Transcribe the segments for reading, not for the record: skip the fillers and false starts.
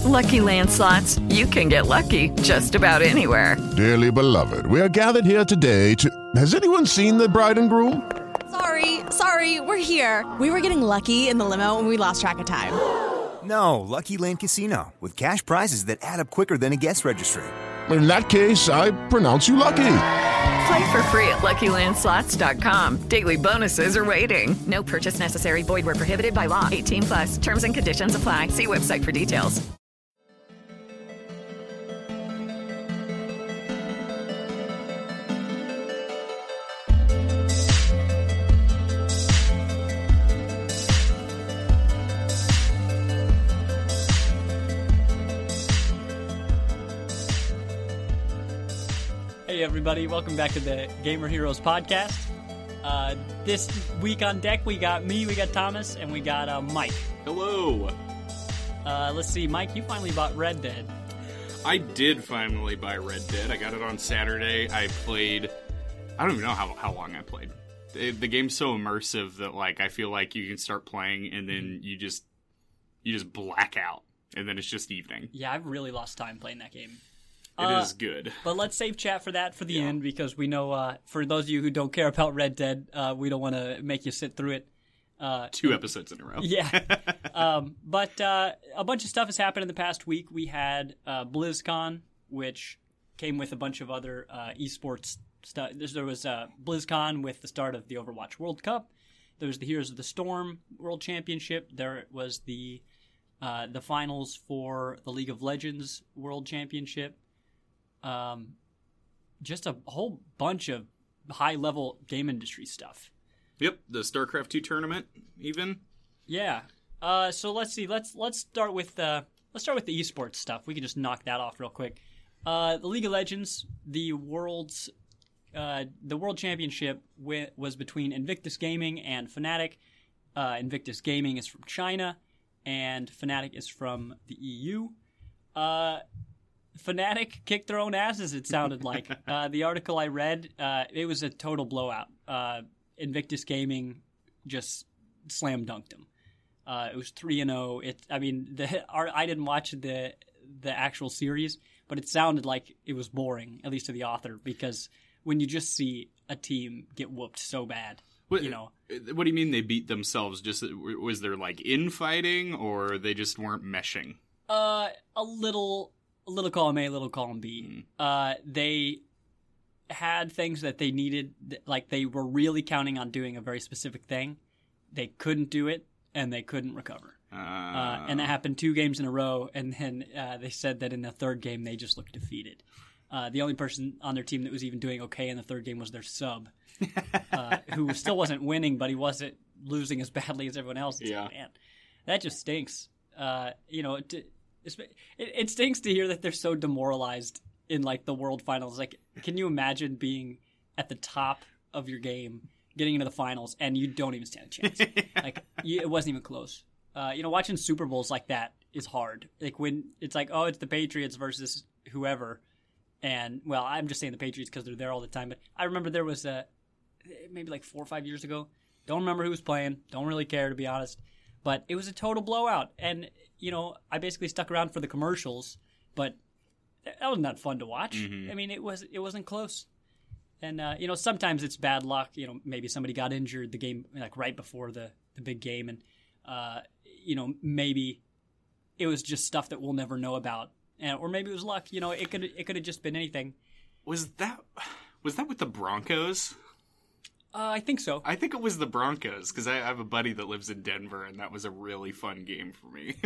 Lucky Land Slots, you can get lucky just about anywhere. Dearly beloved, we are gathered here today to... Has anyone seen the bride and groom? Sorry, we're here. We were getting lucky in the limo and we lost track of time. No, Lucky Land Casino, with cash prizes that add up quicker than a guest registry. In that case, I pronounce you lucky. Play for free at LuckyLandSlots.com. Daily bonuses are waiting. No purchase necessary. Void where prohibited by law. 18+. Terms and conditions apply. See website for details. Hey everybody, welcome back to the Gamer Heroes podcast. This week on deck we got me, we got Thomas, and we got Mike. Hello. Let's see, Mike, you finally bought Red Dead. I did finally buy Red Dead. I got it on Saturday. I played... I don't even know how long I played. The game's so immersive that I feel like you can start playing and then you just black out. And then it's just evening. Yeah, I've really lost time playing that game. It is good. But let's save chat for that for the end, because we know, for those of you who don't care about Red Dead, we don't want to make you sit through it. 2 episodes in a row. Yeah. But a bunch of stuff has happened in the past week. We had BlizzCon, which came with a bunch of other esports stuff. There was BlizzCon with the start of the Overwatch World Cup. There was the Heroes of the Storm World Championship. There was the finals for the League of Legends World Championship. Just a whole bunch of high-level game industry stuff. Yep, the StarCraft 2 tournament, even. Yeah. So let's see. Let's start with the esports stuff. We can just knock that off real quick. The League of Legends, the world championship was between Invictus Gaming and Fnatic. Invictus Gaming is from China, and Fnatic is from the EU. Fnatic kicked their own asses, it sounded like. The article I read, it was a total blowout. Invictus Gaming just slam dunked them. It was 3-0. I didn't watch the actual series, but it sounded like it was boring, at least to the author, because when you just see a team get whooped so bad, What do you mean they beat themselves? Just was there infighting, or they just weren't meshing? A little column A, little column B. They had things that they needed, they were really counting on doing a very specific thing. They couldn't do it, and they couldn't recover. And that happened 2 games in a row, and then they said that in the third game they just looked defeated. The only person on their team that was even doing okay in the third game was their sub, who still wasn't winning, but he wasn't losing as badly as everyone else. Yeah. Man, that just stinks. It stinks to hear that they're so demoralized in the world finals. Can you imagine being at the top of your game, getting into the finals, and you don't even stand a chance? It wasn't even close. Watching Super Bowls like that is hard. When it's it's the Patriots versus whoever, and I'm just saying the Patriots because they're there all the time. But I remember there was maybe 4 or 5 years ago. Don't remember who was playing. Don't really care, to be honest. But it was a total blowout, and I basically stuck around for the commercials, but that wasn't that fun to watch. Mm-hmm. I mean, it wasn't close, and sometimes it's bad luck. Maybe somebody got injured the game right before the big game, and maybe it was just stuff that we'll never know about, or maybe it was luck. It could have just been anything. Was that with the Broncos? I think so. I think it was the Broncos, because I have a buddy that lives in Denver, and that was a really fun game for me.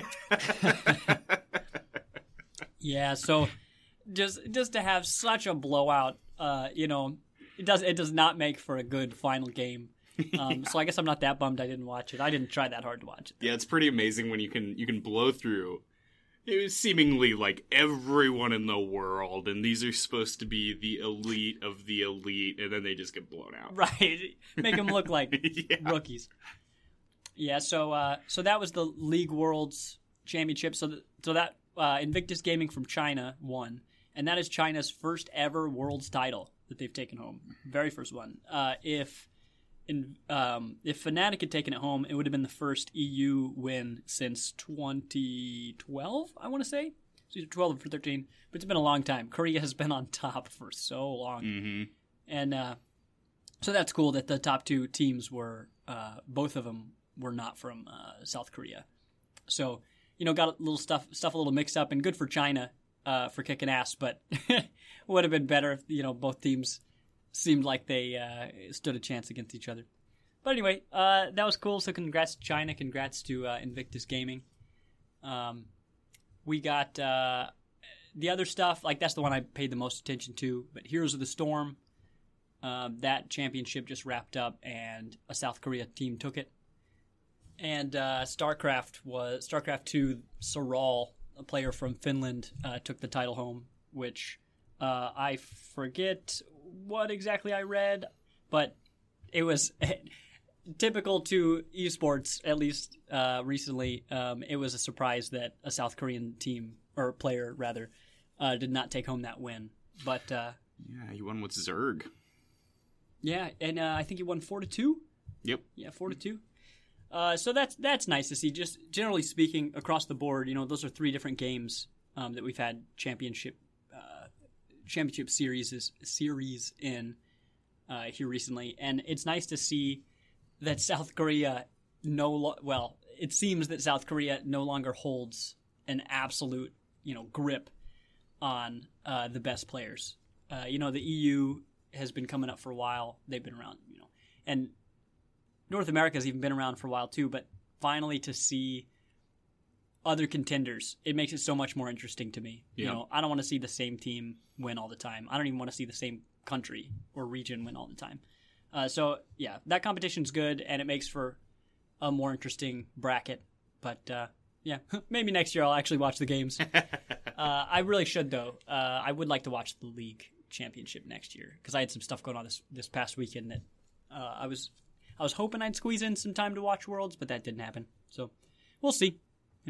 Yeah, so just to have such a blowout, it does not make for a good final game. So I guess I'm not that bummed I didn't watch it. I didn't try that hard to watch it. Yeah, it's pretty amazing when you can blow through seemingly everyone in the world, and these are supposed to be the elite of the elite, and then they just get blown out. Right, make them look like rookies. Yeah, so that was the League Worlds Championship. So that Invictus Gaming from China won, and that is China's first ever Worlds title that they've taken home. Very first one. If if Fnatic had taken it home, it would have been the first EU win since 2012, I want to say. So either 12 or 13, but it's been a long time. Korea has been on top for so long. Mm-hmm. And so that's cool that the top two teams were, both of them were not from South Korea. So, got a little stuff a little mixed up, and good for China for kicking ass, but would have been better if, both teams seemed like they stood a chance against each other. But anyway, that was cool. So congrats to China. Congrats to Invictus Gaming. We got the other stuff. Like, that's the one I paid the most attention to. But Heroes of the Storm, that championship just wrapped up, and a South Korea team took it. And StarCraft 2, Soral, a player from Finland, took the title home, which I forget what exactly I read, but it was typical to esports, at least recently. It was a surprise that a South Korean team, or player rather, did not take home that win. But yeah, he won with Zerg. Yeah, and I think he won 4-2. Yep. Yeah, 4-2. So that's nice to see. Just generally speaking, across the board, those are 3 different games that we've had championship series in here recently, and it's nice to see that South Korea it seems that South Korea no longer holds an absolute grip on the best players. The EU has been coming up for a while. They've been around, and North America's even been around for a while too, but finally to see other contenders, it makes it so much more interesting to me. Yeah. I don't want to see the same team win all the time. I don't even want to see the same country or region win all the time. So, yeah, that competition's good, and it makes for a more interesting bracket. But, yeah, maybe next year I'll actually watch the games. I really should, though. I would like to watch the league championship next year, because I had some stuff going on this past weekend that I was hoping I'd squeeze in some time to watch Worlds, but that didn't happen. So we'll see,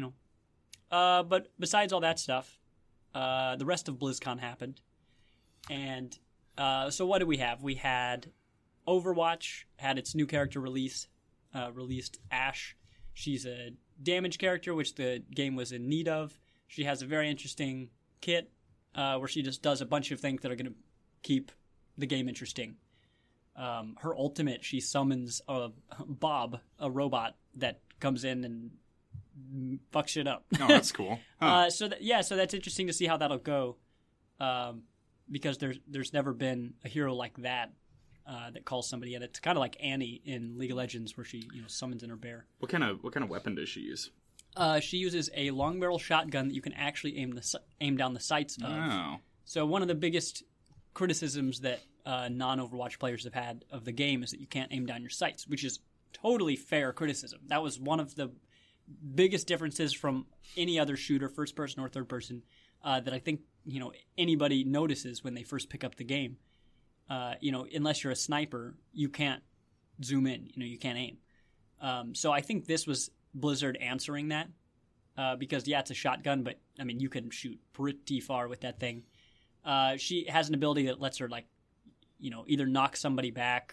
But besides all that stuff, the rest of BlizzCon happened. And so what did we have? We had Overwatch had its new character released Ashe. She's a damage character, which the game was in need of. She has a very interesting kit where she just does a bunch of things that are going to keep the game interesting. Her ultimate, she summons Bob, a robot that comes in and fucks shit up. Oh, that's cool. Huh. So that's interesting to see how that'll go, because there's never been a hero like that that calls somebody in. It's kind of like Annie in League of Legends, where she summons in her bear. What kind of weapon does she use? She uses a long barrel shotgun that you can actually aim down the sights of. Oh. So one of the biggest criticisms that non-Overwatch players have had of the game is that you can't aim down your sights, which is totally fair criticism. That was one of the biggest differences from any other shooter, first person or third person, that I think anybody notices when they first pick up the game. Unless you're a sniper, you can't zoom in. You can't aim. So I think this was Blizzard answering that, because it's a shotgun, but I mean you can shoot pretty far with that thing. She has an ability that lets her either knock somebody back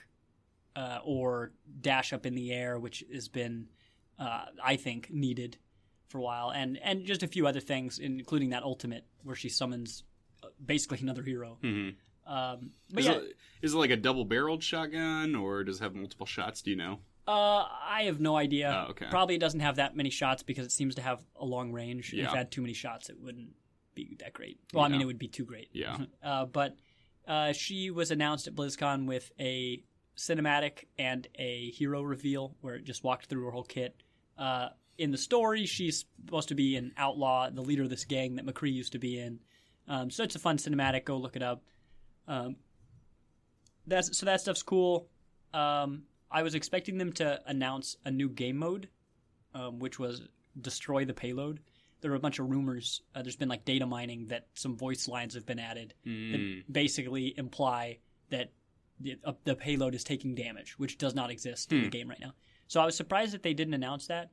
or dash up in the air, which has been I think needed for a while, and just a few other things, including that ultimate where she summons basically another hero. Mm-hmm. But is it like a double-barreled shotgun, or does it have multiple shots? Do you know? I have no idea. Oh, okay. Probably it doesn't have that many shots because it seems to have a long range. Yeah. If it had too many shots, it wouldn't be that great. Well, I mean, it would be too great. Yeah. But she was announced at BlizzCon with a cinematic and a hero reveal where it just walked through her whole kit. In the story, she's supposed to be an outlaw, the leader of this gang that McCree used to be in. So it's a fun cinematic. Go look it up. That stuff's cool. I was expecting them to announce a new game mode, which was Destroy the Payload. There were a bunch of rumors. There's been data mining that some voice lines have been added that basically imply that the payload is taking damage, which does not exist in the game right now. So I was surprised that they didn't announce that.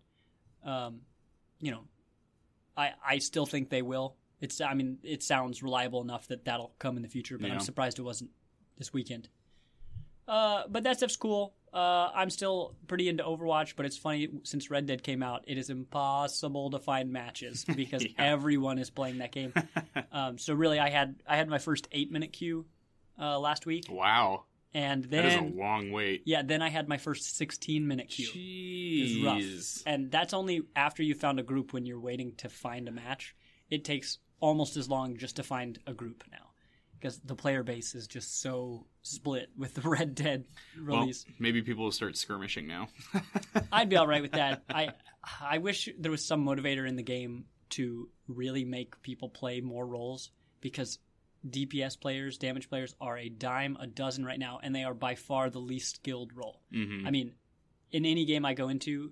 I still think they will. It sounds reliable enough that that'll come in the future, but I'm surprised it wasn't this weekend. But that stuff's cool. I'm still pretty into Overwatch, but it's funny, since Red Dead came out, it is impossible to find matches because everyone is playing that game. So really, I had my first 8-minute queue last week. Wow. And then, that is a long wait. Yeah, then I had my first 16-minute queue. Jeez. It was rough. And that's only after you found a group when you're waiting to find a match. It takes almost as long just to find a group now. Because the player base is just so split with the Red Dead release. Well, maybe people will start skirmishing now. I'd be all right with that. I wish there was some motivator in the game to really make people play more roles, because DPS players, damage players, are a dime a dozen right now, and they are by far the least skilled role. Mm-hmm. I mean, in any game I go into,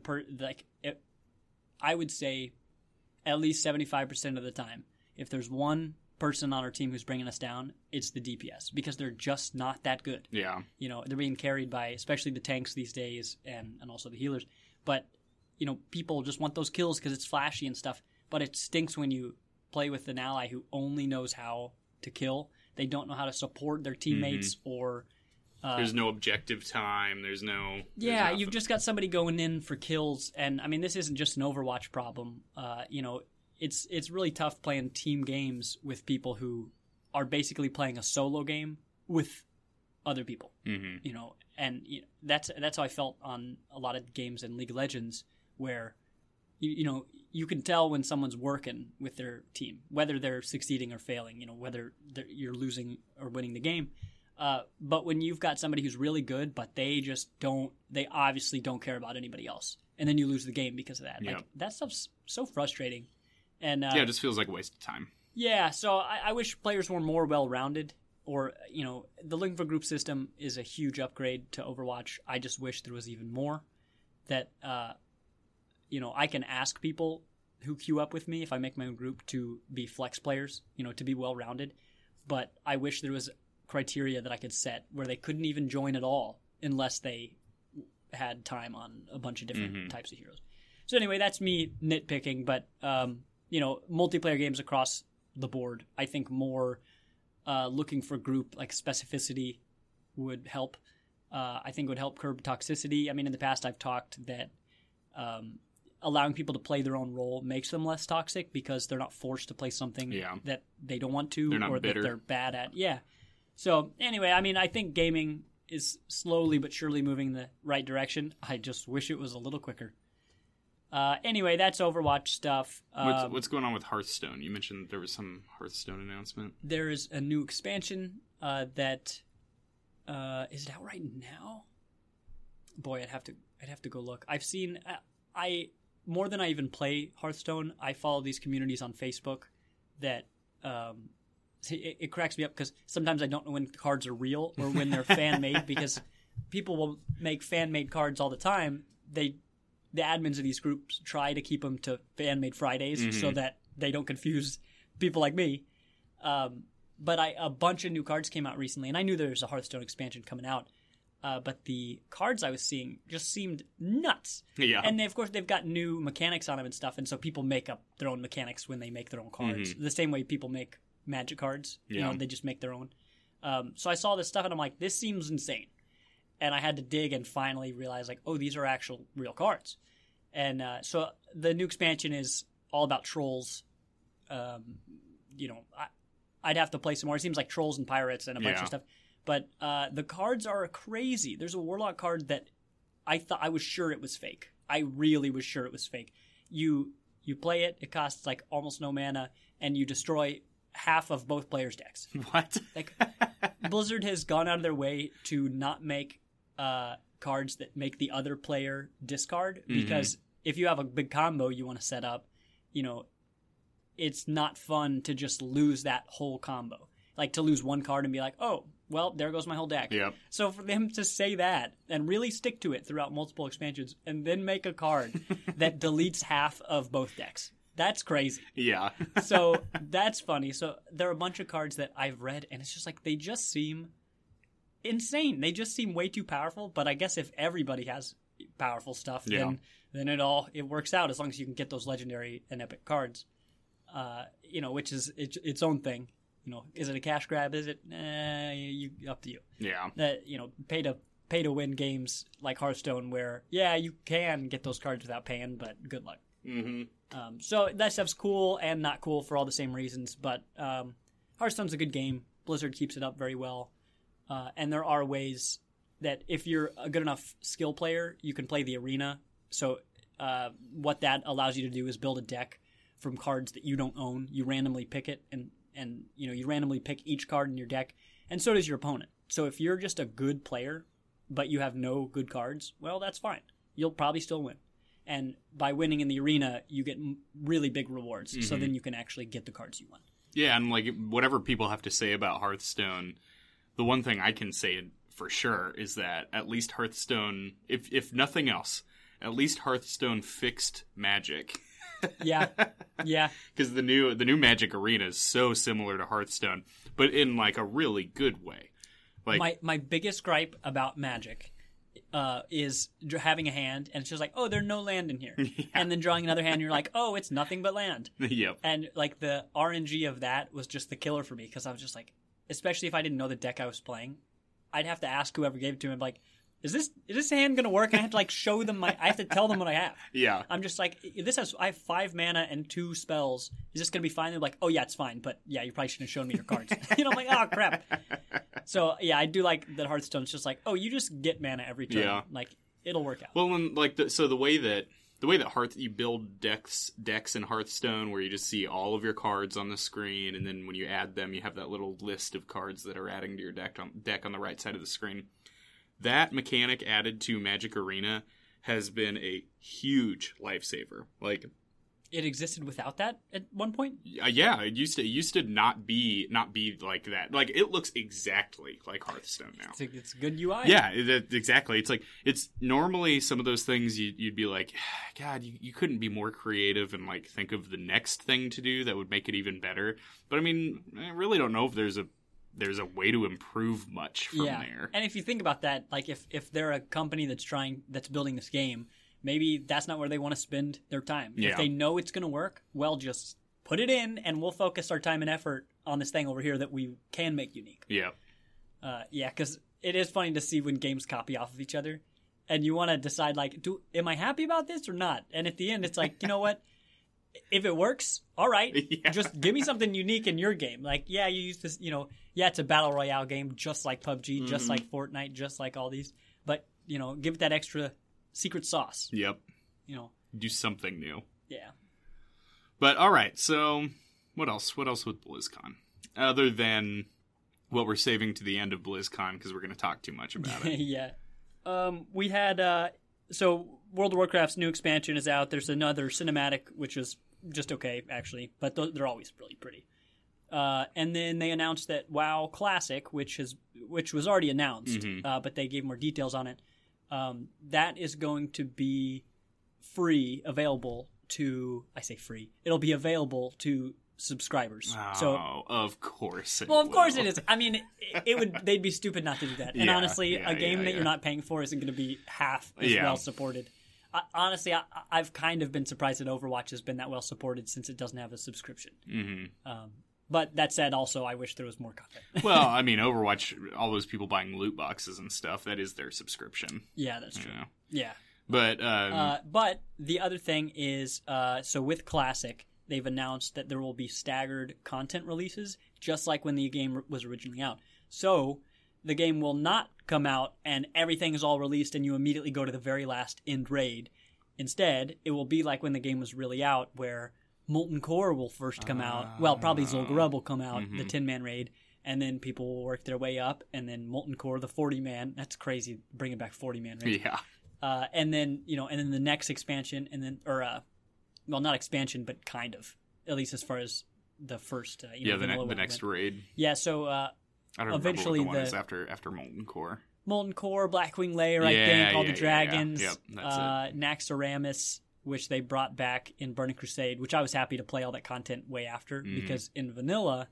I would say at least 75% of the time, if there's one person on our team who's bringing us down, it's the DPS, because they're just not that good. Yeah. They're being carried by especially the tanks these days and also the healers. But, people just want those kills because it's flashy and stuff. But it stinks when you play with an ally who only knows how to kill. They don't know how to support their teammates or... there's no objective time. There's you've just got somebody going in for kills. And, I mean, this isn't just an Overwatch problem. It's really tough playing team games with people who are basically playing a solo game with other people. Mm-hmm. That's how I felt on a lot of games in League of Legends, where you can tell when someone's working with their team, whether they're succeeding or failing. Whether you're losing or winning the game. But when you've got somebody who's really good, but they obviously don't care about anybody else, and then you lose the game because of that. Yep. Like, that stuff's so frustrating. And it just feels like a waste of time. Yeah, so I wish players were more well-rounded, or, the looking for group system is a huge upgrade to Overwatch. I just wish there was even more that, I can ask people who queue up with me if I make my own group to be flex players, to be well-rounded. But I wish there was criteria that I could set where they couldn't even join at all unless they had time on a bunch of different types of heroes. So anyway, that's me nitpicking, but... multiplayer games across the board, I think more looking for group like specificity would help. I think would help curb toxicity. I mean, in the past I've talked that allowing people to play their own role makes them less toxic because they're not forced to play something that they don't want to or bitter. that they're bad at. Yeah. So anyway, I mean, I think gaming is slowly but surely moving in the right direction. I just wish it was a little quicker. Anyway, that's Overwatch stuff. What's going on with Hearthstone? You mentioned there was some Hearthstone announcement. There is a new expansion that is it out right now? Boy, I'd have to go look. I've seen more than I even play Hearthstone. I follow these communities on Facebook that it cracks me up because sometimes I don't know when cards are real or when they're fan made, because people will make fan made cards all the time. The admins of these groups try to keep them to fan-made Fridays so that they don't confuse people like me. But a bunch of new cards came out recently, and I knew there was a Hearthstone expansion coming out. But the cards I was seeing just seemed nuts. Yeah. And of course, they've got new mechanics on them and stuff, and so people make up their own mechanics when they make their own cards. The same way people make Magic cards. Yeah. They just make their own. So I saw this stuff, and I'm like, this seems insane. And I had to dig and finally realize, like, oh, these are actual real cards. And so the new expansion is all about trolls. I'd have to play some more. It seems like trolls and pirates and a bunch of stuff. But the cards are crazy. There's a Warlock card that I was sure it was fake. I really was sure it was fake. You play it, it costs like almost no mana, and you destroy half of both players' decks. What? Like, Blizzard has gone out of their way to not make cards that make the other player discard, because if you have a big combo you want to set up, it's not fun to just lose that whole combo. Like, to lose one card and be like, oh, well, there goes my whole deck. Yep. So for them to say that and really stick to it throughout multiple expansions and then make a card that deletes half of both decks, that's crazy. Yeah. So that's funny. So there are a bunch of cards that I've read, and it's just like, they just seem insane. They just seem way too powerful. But I guess if everybody has powerful stuff, then it works out, as long as you can get those legendary and epic cards. Which is its own thing. Is it a cash grab? Is it? Up to you. Yeah. That pay to pay-to-win games like Hearthstone where, yeah, you can get those cards without paying, but good luck. Mm-hmm. So that stuff's cool and not cool for all the same reasons, but Hearthstone's a good game. Blizzard keeps it up very well. And there are ways that if you're a good enough skill player, you can play the arena. So what that allows you to do is build a deck from cards that you don't own. You randomly pick it, and you randomly pick each card in your deck, and so does your opponent. So if you're just a good player, but you have no good cards, well, that's fine. You'll probably still win. And by winning in the arena, you get really big rewards. Mm-hmm. So then you can actually get the cards you want. Yeah, and like whatever people have to say about Hearthstone, the one thing I can say for sure is that at least Hearthstone, if nothing else, at least Hearthstone fixed Magic. Yeah. Because the new Magic Arena is so similar to Hearthstone, but in like a really good way. Like my biggest gripe about Magic is having a hand, and it's just like, oh, there's no land in here. Yeah. And then drawing another hand, and you're like, oh, it's nothing but land. Yep. And like the RNG of that was just the killer for me, because I was just like, especially if I didn't know the deck I was playing, I'd have to ask whoever gave it to me, like, is this hand gonna work? I have to like show them I have to tell them what I have. Yeah. I'm just like, I have 5 mana and 2 spells. Is this gonna be fine? They're like, oh yeah, it's fine, but yeah, you probably shouldn't have shown me your cards. I'm like, oh crap. So yeah, I do like that Hearthstone's just like, oh, you just get mana every turn. Yeah. Like it'll work out. Well, and like the way that you build decks in Hearthstone, where you just see all of your cards on the screen, and then when you add them, you have that little list of cards that are adding to your deck on the right side of the screen. That mechanic added to Magic Arena has been a huge lifesaver. Like, it existed without that at one point? Yeah, it used to not be like that. Like, it looks exactly like Hearthstone now. It's good UI. Yeah, exactly. It's like, it's normally some of those things you'd be like, God, you couldn't be more creative and like think of the next thing to do that would make it even better. But I mean, I really don't know if there's a way to improve much from there. And if you think about that, like if they're a company that's building this game, maybe that's not where they want to spend their time. Yeah. If they know it's going to work, well, just put it in and we'll focus our time and effort on this thing over here that we can make unique. Yeah. Because it is funny to see when games copy off of each other, and you want to decide, like, am I happy about this or not? And at the end, it's like, you know what? If it works, all right. Yeah. Just give me something unique in your game. Like, yeah, you use this, it's a battle royale game, just like PUBG, just like Fortnite, just like all these. But, give it that extra secret sauce. Yep. Do something new. Yeah. But, all right, so what else? What else with BlizzCon? Other than what we're saving to the end of BlizzCon, because we're going to talk too much about it. Yeah. We had... So World of Warcraft's new expansion is out. There's another cinematic, which is just okay, actually, but they're always really pretty. And then they announced that WoW Classic, which was already announced, but they gave more details on it. That is going to be available to. I say free. It'll be available to subscribers. Oh, so of course. Of course it is. I mean, it would. They'd be stupid not to do that. And honestly, a game that you're not paying for isn't going to be half as well supported. Honestly, I've kind of been surprised that Overwatch has been that well supported since it doesn't have a subscription. Mm-hmm. But that said, also, I wish there was more content. Well, I mean, Overwatch, all those people buying loot boxes and stuff, that is their subscription. Yeah, that's true. Yeah. But the other thing is, so with Classic, they've announced that there will be staggered content releases, just like when the game was originally out. So the game will not come out and everything is all released and you immediately go to the very last end raid. Instead, it will be like when the game was really out, where Molten Core will first come out. Well, probably Zul'Gurub will come out, the 10-man raid, and then people will work their way up, and then Molten Core, the 40-man. That's crazy, bringing back 40-man raids. Yeah. And then the next expansion, and then well, not expansion, but kind of, at least as far as the first. The next raid. Yeah. So I don't eventually remember what the one is after Molten Core. Molten Core, Blackwing Lair, I think, all the dragons, Yep, that's it. Naxxramas, which they brought back in Burning Crusade, which I was happy to play all that content way after, because in vanilla,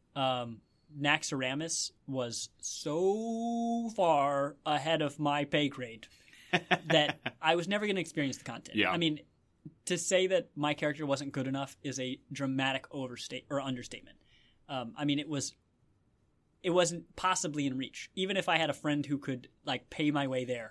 Naxxramas was so far ahead of my pay grade that I was never going to experience the content. Yeah. I mean, to say that my character wasn't good enough is a dramatic understatement. I mean, it it wasn't possibly in reach. Even if I had a friend who could like pay my way there,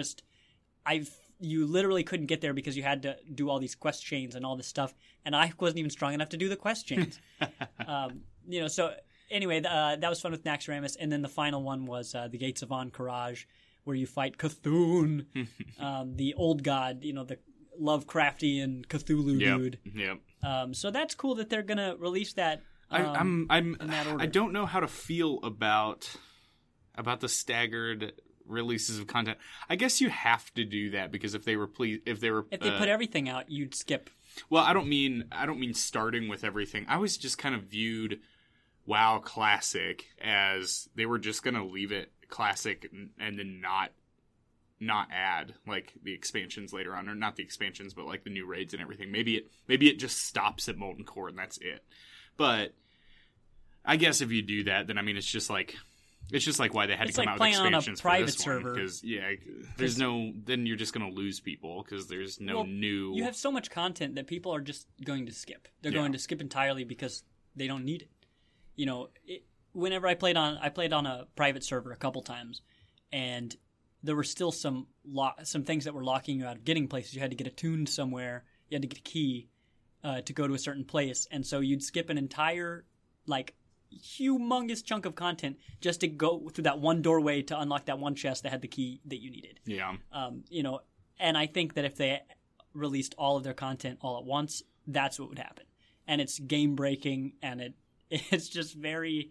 you literally couldn't get there because you had to do all these quest chains and all this stuff, and I wasn't even strong enough to do the quest chains. So anyway, that was fun with Naxxramas, and then the final one was the Gates of Ahn'Qiraj, where you fight Cthulhu, the old god, the Lovecraftian Cthulhu dude. Yep. So that's cool that they're gonna release that. I'm in that order. I don't know how to feel about the staggered releases of content. I guess you have to do that because if they put everything out, you'd skip. Well, I don't mean starting with everything. I was just kind of viewed WoW Classic as they were just gonna leave it Classic and then not add like the expansions later on, or not the expansions, but like the new raids and everything. Maybe it just stops at Molten Core and that's it. But I guess if you do that, then I mean it's just like why they had to come out with expansions for this server. Because then you're just going to lose people because there's no new. You have so much content that people are just going to skip. They're going to skip entirely because they don't need it. Whenever I played on a private server a couple times, and there were still some things that were locking you out of getting places. You had to get attuned somewhere. You had to get a key to go to a certain place, and so you'd skip an entire humongous chunk of content just to go through that one doorway to unlock that one chest that had the key that you needed. Yeah. And I think that if they released all of their content all at once, that's what would happen. And it's game breaking, and it's just very,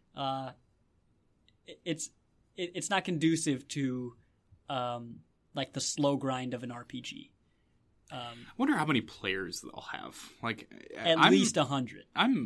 it's not conducive to, the slow grind of an RPG. I wonder how many players they'll have. At least 100.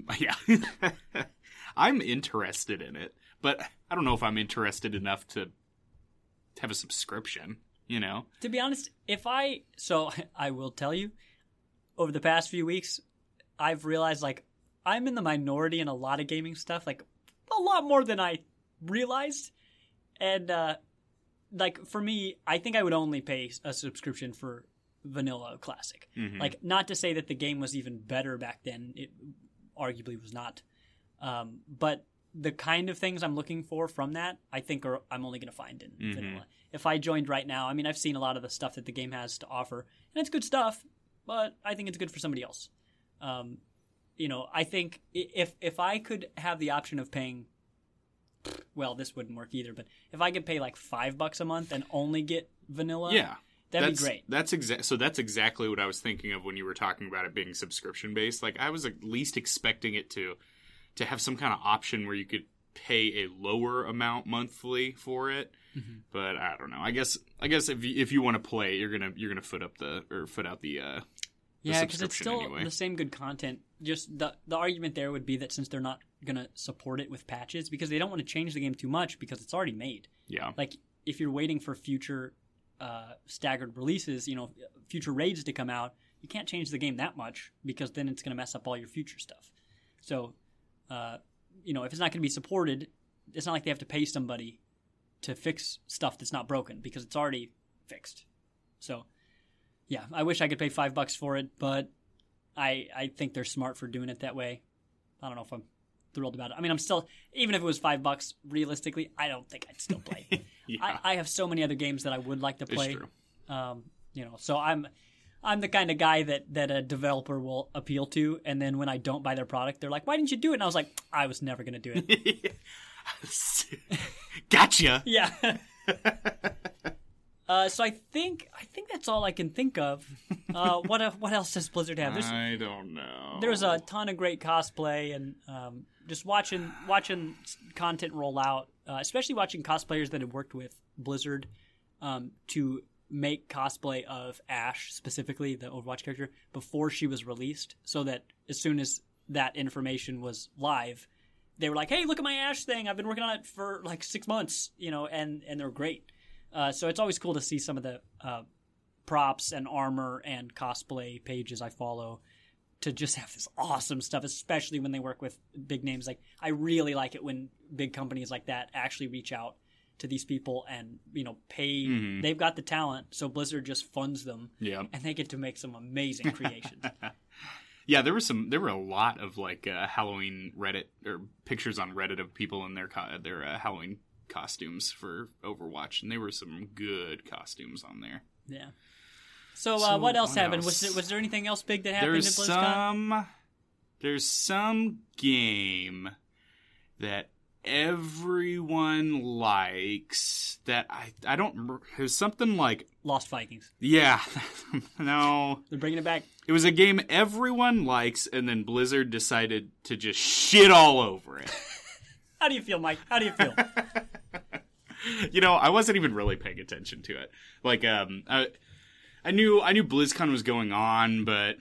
I'm interested in it, but I don't know if I'm interested enough to have a subscription. To be honest, I will tell you, over the past few weeks, I've realized I'm in the minority in a lot of gaming stuff, a lot more than I realized, and for me, I think I would only pay a subscription for Vanilla Classic. Mm-hmm. Not to say that the game was even better back then. It arguably was not. But the kind of things I'm looking for from that, I think I'm only going to find in Vanilla. If I joined right now, I mean, I've seen a lot of the stuff that the game has to offer, and it's good stuff, but I think it's good for somebody else. I think if I could have the option of paying, well, this wouldn't work either, but if I could pay $5 a month and only get Vanilla, that'd be great. That's exactly what I was thinking of when you were talking about it being subscription based. I was at least expecting it to have some kind of option where you could pay a lower amount monthly for it. Mm-hmm. But I don't know. I guess if you want to play, you're gonna foot out the because it's still the same good content. Just the argument there would be that since they're not gonna support it with patches because they don't want to change the game too much because it's already made. Yeah. If you're waiting for future staggered releases, future raids to come out, you can't change the game that much because then it's gonna mess up all your future stuff. So. If it's not going to be supported, it's not like they have to pay somebody to fix stuff that's not broken because it's already fixed. So, yeah, I wish I could pay $5 for it, but I think they're smart for doing it that way. I don't know if I'm thrilled about it. I mean, I'm still, even if it was $5, realistically, I don't think I'd still play. Yeah. I have so many other games that I would like to play. It's true. So I'm the kind of guy that a developer will appeal to, and then when I don't buy their product, they're like, "Why didn't you do it?" And I was like, "I was never going to do it." Gotcha. Yeah. So I think that's all I can think of. What else does Blizzard have? I don't know. There's a ton of great cosplay, and just watching content roll out, especially watching cosplayers that have worked with Blizzard to make cosplay of Ashe, specifically the Overwatch character, before she was released, so that as soon as that information was live, they were like, "Hey, look at my Ashe thing! I've been working on it for 6 months," and they're great. So it's always cool to see some of the props and armor and cosplay pages I follow to just have this awesome stuff, especially when they work with big names. I really like it when big companies like that actually reach out to these people and pay. Mm-hmm. They've got the talent, so Blizzard just funds them, and they get to make some amazing creations. Yeah, there were a lot of like Halloween Reddit or pictures on Reddit of people in their Halloween costumes for Overwatch, and there were some good costumes on there. Yeah. So what else happened? Was there anything else big that happened at BlizzCon? There's some game that everyone likes that I don't remember. It was something like Lost Vikings. Yeah. No. They're bringing it back. It was a game everyone likes, and then Blizzard decided to just shit all over it. How do you feel, Mike? How do you feel? I wasn't even really paying attention to it. Like, I knew BlizzCon was going on, but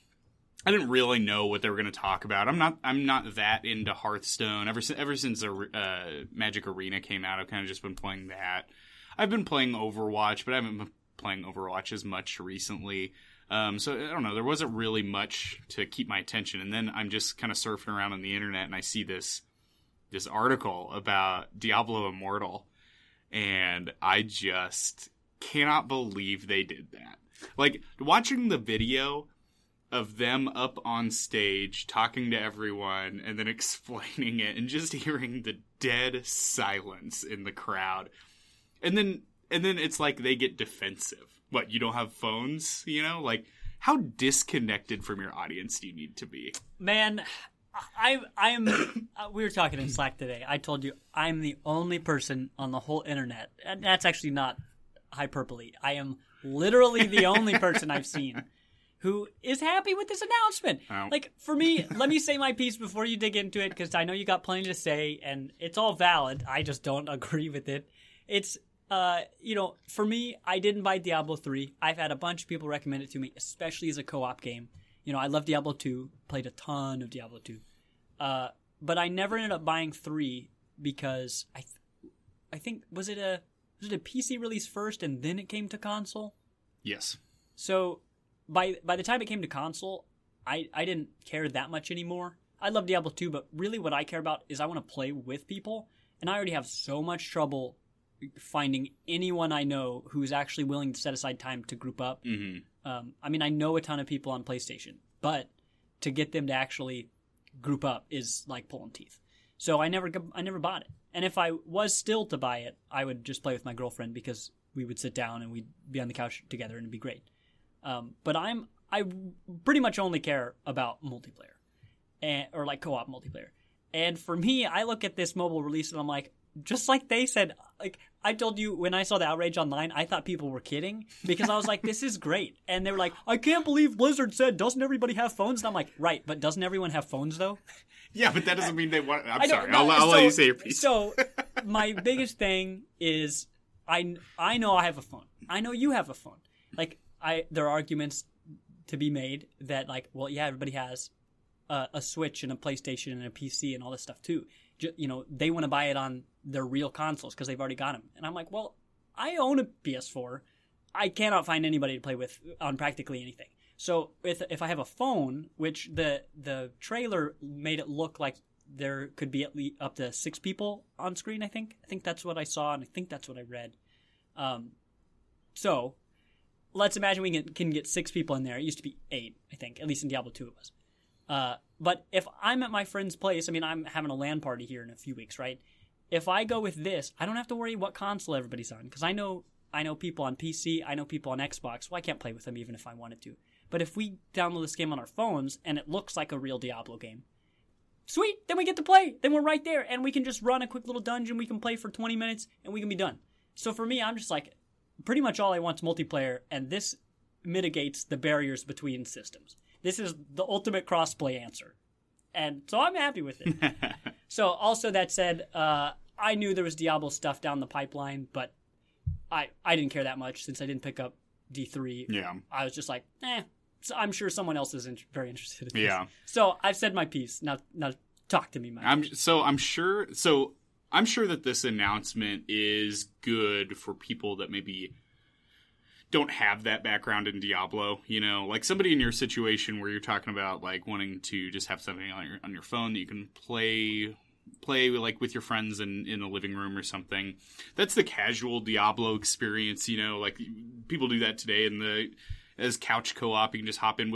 I didn't really know what they were going to talk about. I'm not that into Hearthstone. Ever since Magic Arena came out, I've kind of just been playing that. I've been playing Overwatch, but I haven't been playing Overwatch as much recently. So I don't know. There wasn't really much to keep my attention. And then I'm just kind of surfing around on the internet, and I see this article about Diablo Immortal, and I just cannot believe they did that. Like, watching the video of them up on stage talking to everyone and then explaining it, and just hearing the dead silence in the crowd, and then it's like they get defensive. What, you don't have phones? Like, how disconnected from your audience do you need to be? Man, I'm we were talking in Slack today. I told you I'm the only person on the whole internet, and that's actually not hyperbole. I am literally the only person I've seen who is happy with this announcement. Oh. Like, for me, let me say my piece before you dig into it, because I know you got plenty to say, and it's all valid. I just don't agree with it. It's, for me, I didn't buy Diablo 3. I've had a bunch of people recommend it to me, especially as a co-op game. I love Diablo 2, played a ton of Diablo 2. But I never ended up buying 3 because I think, was it a PC release first and then it came to console? Yes. So by the time it came to console, I didn't care that much anymore. I love Diablo 2, but really what I care about is I want to play with people, and I already have so much trouble finding anyone I know who's actually willing to set aside time to group up. Mm-hmm. I know a ton of people on PlayStation, but to get them to actually group up is like pulling teeth. So I never bought it. And if I was still to buy it, I would just play with my girlfriend, because we would sit down and we'd be on the couch together and it'd be great. But I pretty much only care about multiplayer, or like co-op multiplayer. And for me, I look at this mobile release and I'm like, just like they said, like I told you when I saw the outrage online, I thought people were kidding, because I was like, this is great. And they were like, I can't believe Blizzard said, doesn't everybody have phones? And I'm like, right, but doesn't everyone have phones though? Yeah, but that doesn't mean they want... I'm sorry, I'll let you say your piece. So my biggest thing is I know I have a phone. I know you have a phone. Like, there are arguments to be made that, like, well, yeah, everybody has a Switch and a PlayStation and a PC and all this stuff too. They want to buy it on their real consoles because they've already got them. And I'm like, well, I own a PS4. I cannot find anybody to play with on practically anything. So if I have a phone, which the trailer made it look like there could be at least up to 6 people on screen, I think that's what I saw, and I think that's what I read. So let's imagine we can get 6 people in there. It used to be 8, I think, at least in Diablo 2 it was. But if I'm at my friend's place, I'm having a LAN party here in a few weeks, right? If I go with this, I don't have to worry what console everybody's on, because I know people on PC, I know people on Xbox. Well, I can't play with them even if I wanted to. But if we download this game on our phones and it looks like a real Diablo game, sweet, then we get to play. Then we're right there, and we can just run a quick little dungeon. We can play for 20 minutes, and we can be done. So for me, I'm just like, pretty much all I want is multiplayer, and this mitigates the barriers between systems. This is the ultimate crossplay answer. And so I'm happy with it. So also that said, I knew there was Diablo stuff down the pipeline, but I didn't care that much since I didn't pick up D3. Yeah. I was just like, so I'm sure someone else is very interested in this. Yeah. So I've said my piece. Now talk to me, Mike. I'm sure that this announcement is good for people that maybe don't have that background in Diablo, like somebody in your situation where you're talking about like wanting to just have something on your phone that you can play like with your friends in the living room or something. That's the casual Diablo experience, like people do that today as couch co-op. You can just hop in, which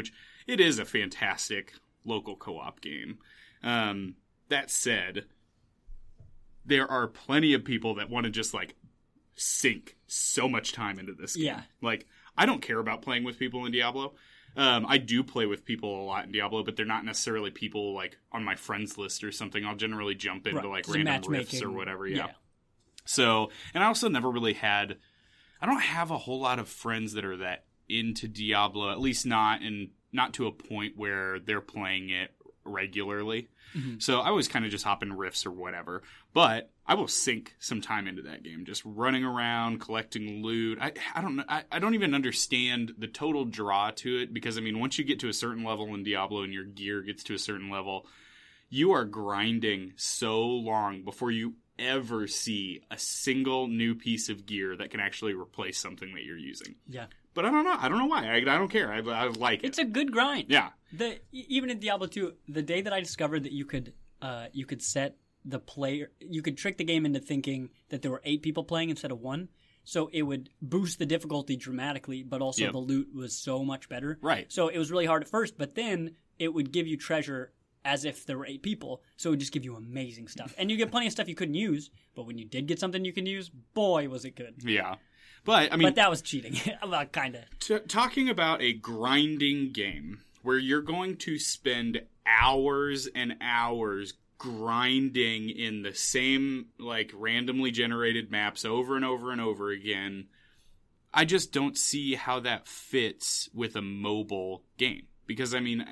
it is a fantastic local co-op game. That said, there are plenty of people that want to just like sink so much time into this game. Yeah. Like, I don't care about playing with people in Diablo. I do play with people a lot in Diablo, but they're not necessarily people like on my friends list or something. I'll generally jump into like Just random rifts or matchmaking. whatever. Yeah. So, and I also never really had, I don't have a whole lot of friends that are that into Diablo, at least not to a point where they're playing it regularly. So I always kind of just hop in rifts or whatever. But I will sink some time into that game, just running around, collecting loot. I don't know. I don't even understand the total draw to it because, I mean, once you get to a certain level in Diablo and your gear gets to a certain level, you are grinding so long before you ever see a single new piece of gear that can actually replace something that you're using. Yeah. But I don't know. I don't know why. I don't care. I like it. It's a good grind. Yeah. Even in Diablo 2, the day that I discovered that you could set the player, you could trick the game into thinking that there were 8 people playing instead of 1. So it would boost the difficulty dramatically, but also the loot was so much better. Right. So it was really hard at first, but then it would give you treasure as if there were 8 people. So it would just give you amazing stuff. And you get plenty of stuff you couldn't use, but when you did get something you can use, boy, was it good. Yeah. But, I mean... But that was cheating. Well, kind of. Talking about a grinding game where you're going to spend hours and hours grinding in the same, like, randomly generated maps over and over and over again, I just don't see how that fits with a mobile game. Because, I mean,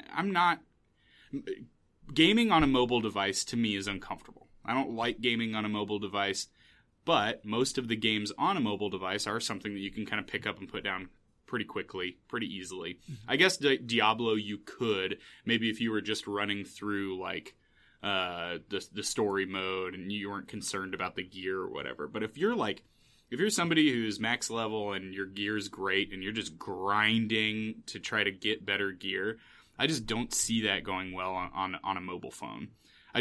gaming on a mobile device, to me, is uncomfortable. I don't like gaming on a mobile device. But most of the games on a mobile device are something that you can kind of pick up and put down pretty quickly, pretty easily. I guess Diablo you could, maybe if you were just running through like the story mode and you weren't concerned about the gear or whatever. But if you're somebody who's max level and your gear's great and you're just grinding to try to get better gear, I just don't see that going well on a mobile phone. I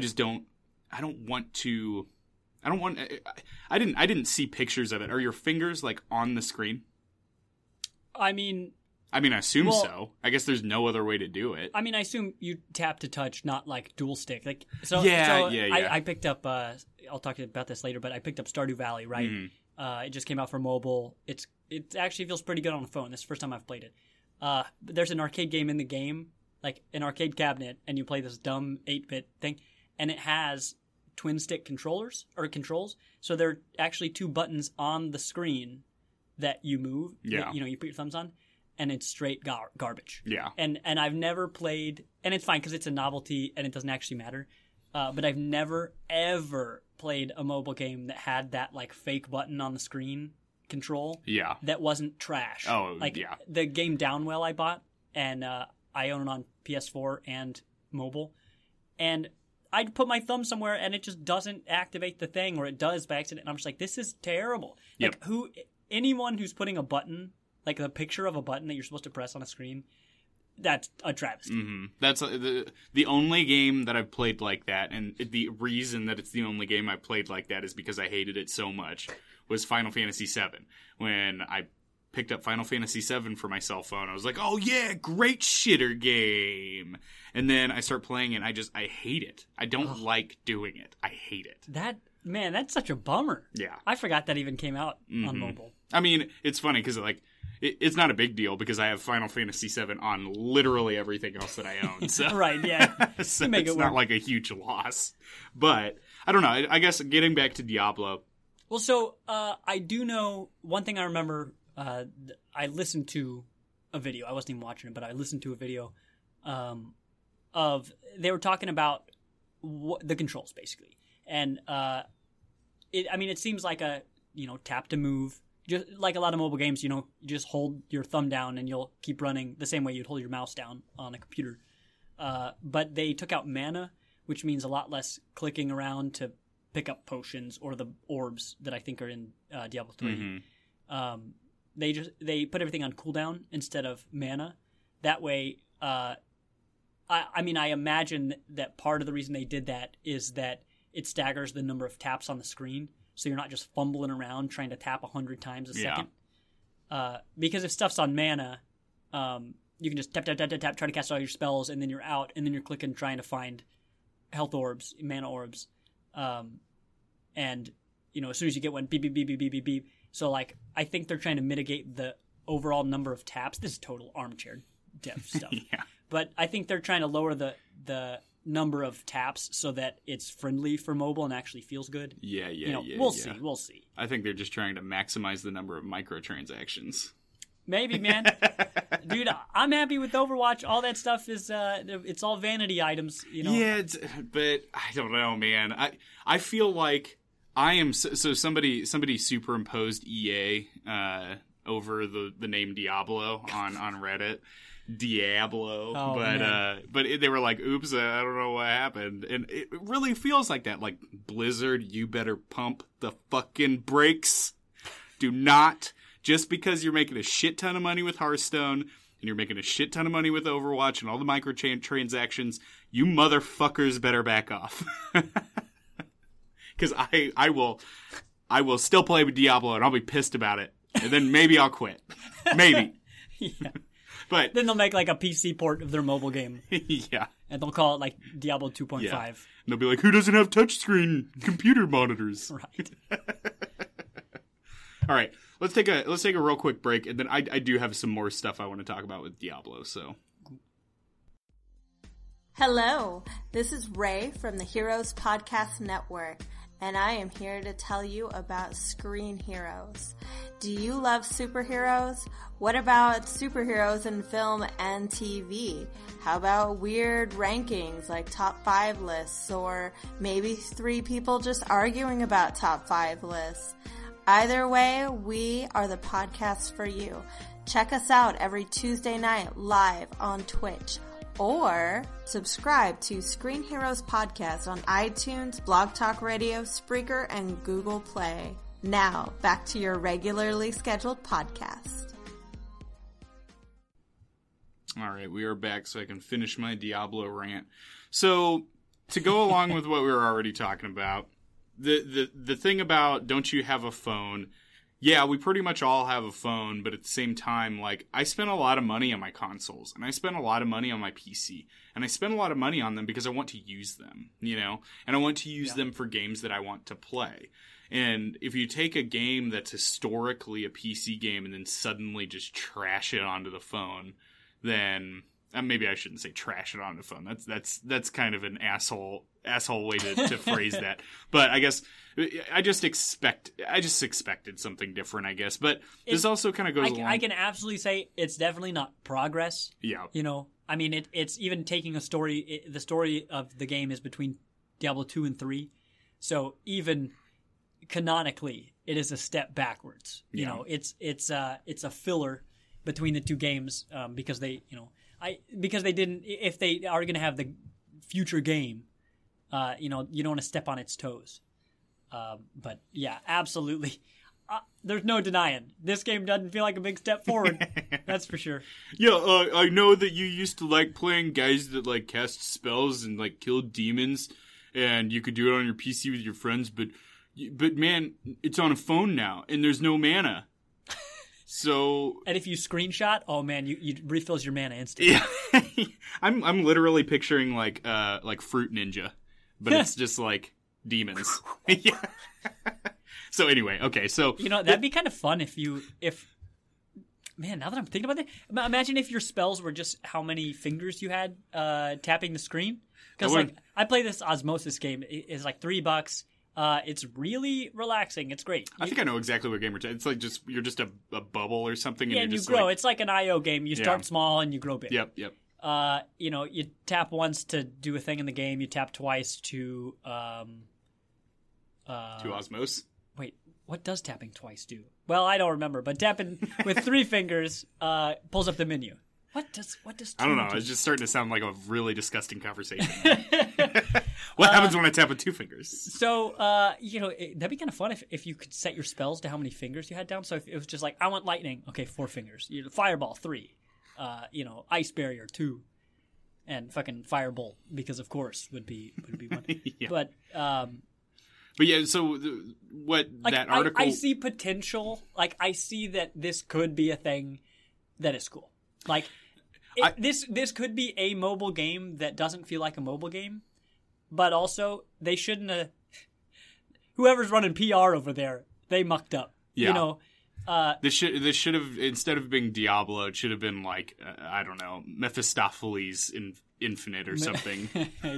didn't see pictures of it. Are your fingers like on the screen? I mean, I assume so. I guess there's no other way to do it. I mean, I assume you tap to touch, not like dual stick. Like so. Yeah. I picked up. I'll talk about this later, but I picked up Stardew Valley. Right. It just came out for mobile. It actually feels pretty good on the phone. This is the first time I've played it. There's an arcade game in the game, like an arcade cabinet, and you play this dumb 8-bit thing, and it has twin stick controls. So there are actually 2 buttons on the screen that you move. Yeah. You put your thumbs on, and it's straight garbage. Yeah. And I've never played, and it's fine because it's a novelty and it doesn't actually matter. But I've never ever played a mobile game that had that like fake button on the screen control. Yeah. That wasn't trash. Oh, like, yeah. The game Downwell I bought, and I own it on PS4 and mobile, and I'd put my thumb somewhere and it just doesn't activate the thing, or it does by accident. And I'm just like, this is terrible. Yep. Like anyone who's putting a button, like the picture of a button that you're supposed to press on a screen, that's a travesty. Mm-hmm. That's the only game that I've played like that, and the reason that it's the only game I've played like that is because I hated it so much, was Final Fantasy VII. When I picked up Final Fantasy VII for my cell phone, I was like, oh yeah, great shitter game. And then I start playing it, and I hate it. I don't like doing it. I hate it. That's such a bummer. Yeah. I forgot that even came out on mobile. I mean, it's funny because like it's not a big deal because I have Final Fantasy VII on literally everything else that I own. So right, yeah. So make it's it not work. like a huge loss. But I don't know. I guess getting back to Diablo. Well, so I do know one thing I remember. I listened to a video. I wasn't even watching it, but I listened to a video of they were talking about the controls basically, and it seems like a tap to move, just like a lot of mobile games. You just hold your thumb down and you'll keep running the same way you'd hold your mouse down on a computer. But they took out mana, which means a lot less clicking around to pick up potions or the orbs that I think are in Diablo 3. Mm-hmm. They put everything on cooldown instead of mana. That way, I imagine that part of the reason they did that is that it staggers the number of taps on the screen, so you're not just fumbling around trying to tap 100 times a second. Because if stuff's on mana, you can just tap, try to cast all your spells, and then you're out, and then you're clicking trying to find health orbs, mana orbs, and as soon as you get one, beep beep beep beep beep beep beep. So like I think they're trying to mitigate the overall number of taps. This is total armchair dev stuff. Yeah. But I think they're trying to lower the number of taps so that it's friendly for mobile and actually feels good. Yeah. We'll see. I think they're just trying to maximize the number of microtransactions. Maybe, man. Dude, I'm happy with Overwatch. All that stuff is it's all vanity items, Yeah, but I don't know, man. I feel like I am so somebody superimposed EA over the name Diablo on Reddit. Diablo, but they were like, "Oops, I don't know what happened," and it really feels like that. Like Blizzard, you better pump the fucking brakes. Do not, just because you're making a shit ton of money with Hearthstone and you're making a shit ton of money with Overwatch and all the microtransactions, you motherfuckers better back off. Because I will still play with Diablo and I'll be pissed about it, and then maybe I'll quit. Maybe. Yeah. But then they'll make like a PC port of their mobile game. Yeah. And they'll call it like Diablo 2.5. Yeah. And they'll be like, who doesn't have touchscreen computer monitors? Right. All right. Let's take a real quick break, and then I do have some more stuff I want to talk about with Diablo, so. Hello. This is Ray from the Heroes Podcast Network, and I am here to tell you about Screen Heroes. Do you love superheroes? What about superheroes in film and TV? How about weird rankings like top 5 lists, or maybe 3 people just arguing about top 5 lists? Either way, we are the podcast for you. Check us out every Tuesday night live on Twitch, or subscribe to Screen Heroes Podcast on iTunes, Blog Talk Radio, Spreaker, and Google Play. Now, back to your regularly scheduled podcast. All right, we are back so I can finish my Diablo rant. So, to go along with what we were already talking about, the thing about don't you have a phone, yeah, we pretty much all have a phone, but at the same time, like, I spend a lot of money on my consoles, and I spend a lot of money on my PC, and I spend a lot of money on them because I want to use them, and I want to use them for games that I want to play. And if you take a game that's historically a PC game and then suddenly just trash it onto the phone, then maybe I shouldn't say trash it onto the phone. That's kind of an asshole way to phrase that. But I guess I just expected something different, I guess. But this also kind of goes along. I can absolutely say it's definitely not progress. Yeah. I mean, it's even taking a story. The story of the game is between Diablo 2 and 3. So even canonically, it is a step backwards. It's a filler between the two games because they didn't. If they are going to have the future game, you don't want to step on its toes. But yeah, absolutely. There's no denying this game doesn't feel like a big step forward. That's for sure. Yeah, I know that you used to like playing guys that like cast spells and like kill demons, and you could do it on your PC with your friends. But man, it's on a phone now, and there's no mana. So, and if you screenshot, oh man, you refills your mana instantly. Yeah. I'm literally picturing like Fruit Ninja, but it's just like demons. Yeah. So anyway, okay, so that'd be kind of fun if man, now that I'm thinking about that, imagine if your spells were just how many fingers you had tapping the screen. Because I play this Osmosis game. It's like $3. It's really relaxing. It's great. I think I know exactly what game we're talking. It's like you're just a bubble or something. Yeah, and you just grow. Like, it's like an IO game. You start small and you grow big. Yep. You tap once to do a thing in the game. You tap twice to Osmose. Wait, what does tapping twice do? Well, I don't remember, but tapping with 3 fingers pulls up the menu. What does I don't know. do? It's just starting to sound like a really disgusting conversation. What happens when I tap with 2 fingers? So, that'd be kind of fun if you could set your spells to how many fingers you had down. So if it was just like, I want lightning, okay, 4 fingers. Fireball, 3. Ice barrier, 2. And fucking firebolt, because of course would be 1. Yeah. But yeah, so that article... I see potential. Like, I see that this could be a thing that is cool. Like, This could be a mobile game that doesn't feel like a mobile game, but also they shouldn't have. Whoever's running PR over there, they mucked up. Yeah. You know, this should have, instead of being Diablo, it should have been like I don't know, Mephistopheles Infinite or something.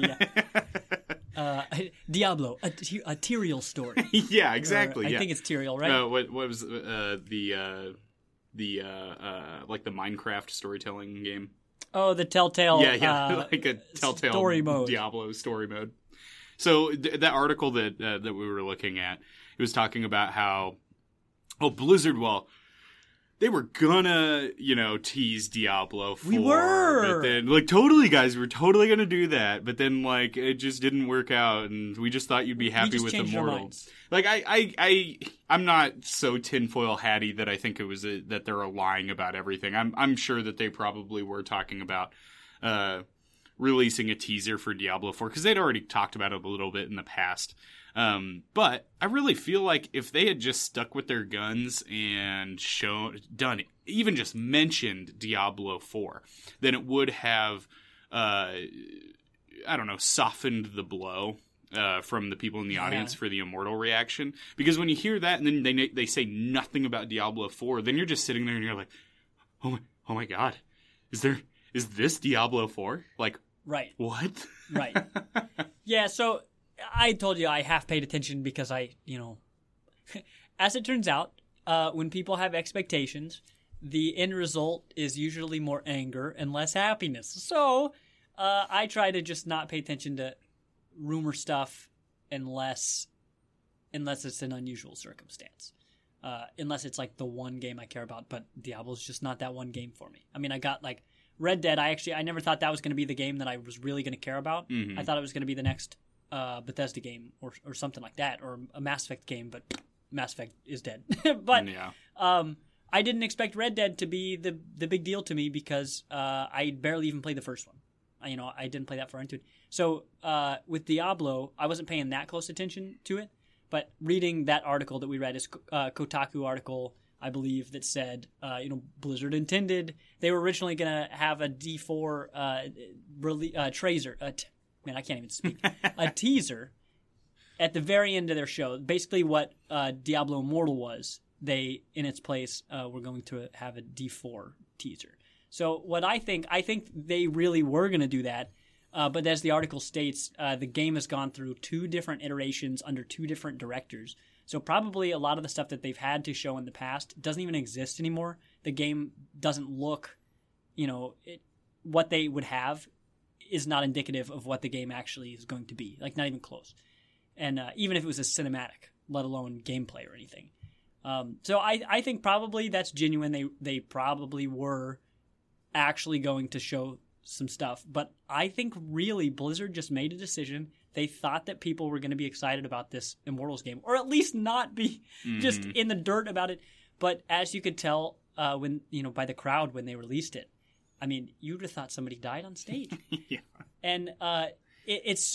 Diablo, a Tyrael story. Yeah, exactly. I think it's Tyrael, right? What was the like the Minecraft storytelling game? Oh, the Telltale. Yeah, like a Telltale story mode. Diablo story mode. So that article that we were looking at, it was talking about how Blizzard, well, they were gonna, tease Diablo 4. We were! But then, totally, guys, we were totally gonna do that. But then, it just didn't work out, and we just thought you'd be happy with Immortal. I'm not so tinfoil hatty that I think it was that they're lying about everything. I'm sure that they probably were talking about releasing a teaser for Diablo 4, because they'd already talked about it a little bit in the past. But I really feel like if they had just stuck with their guns and even just mentioned Diablo 4, then it would have, softened the blow from the people in the audience for the Immortal reaction. Because when you hear that and then they say nothing about Diablo 4, then you're just sitting there and you're like, oh my God, is this Diablo 4? Right. What? Right. Yeah, so I told you I half paid attention because as it turns out, when people have expectations, the end result is usually more anger and less happiness. So I try to just not pay attention to rumor stuff unless it's an unusual circumstance. Unless it's the one game I care about, but Diablo's just not that one game for me. I mean, I got Red Dead. I never thought that was going to be the game that I was really going to care about. Mm-hmm. I thought it was going to be the next Bethesda game or something like that, or a Mass Effect game, but Mass Effect is dead. But I didn't expect Red Dead to be the big deal to me because I barely even played the first one. I didn't play that far into it. So with Diablo, I wasn't paying that close attention to it, but reading that article that we read, is Kotaku article, I believe, that said, Blizzard intended, they were originally going to have a D4 Tracer, man, I can't even speak, a teaser at the very end of their show. Basically what Diablo Immortal was, they, in its place, were going to have a D4 teaser. So what I think they really were going to do that, but as the article states, the game has gone through 2 different iterations under 2 different directors. So probably a lot of the stuff that they've had to show in the past doesn't even exist anymore. The game doesn't look, what they would have is not indicative of what the game actually is going to be. Not even close. And even if it was a cinematic, let alone gameplay or anything. So I think probably that's genuine. They probably were actually going to show some stuff. But I think really Blizzard just made a decision. They thought that people were going to be excited about this Immortals game, or at least not be just in the dirt about it. But as you could tell when by the crowd when they released it, I mean, you'd have thought somebody died on stage. Yeah. And it's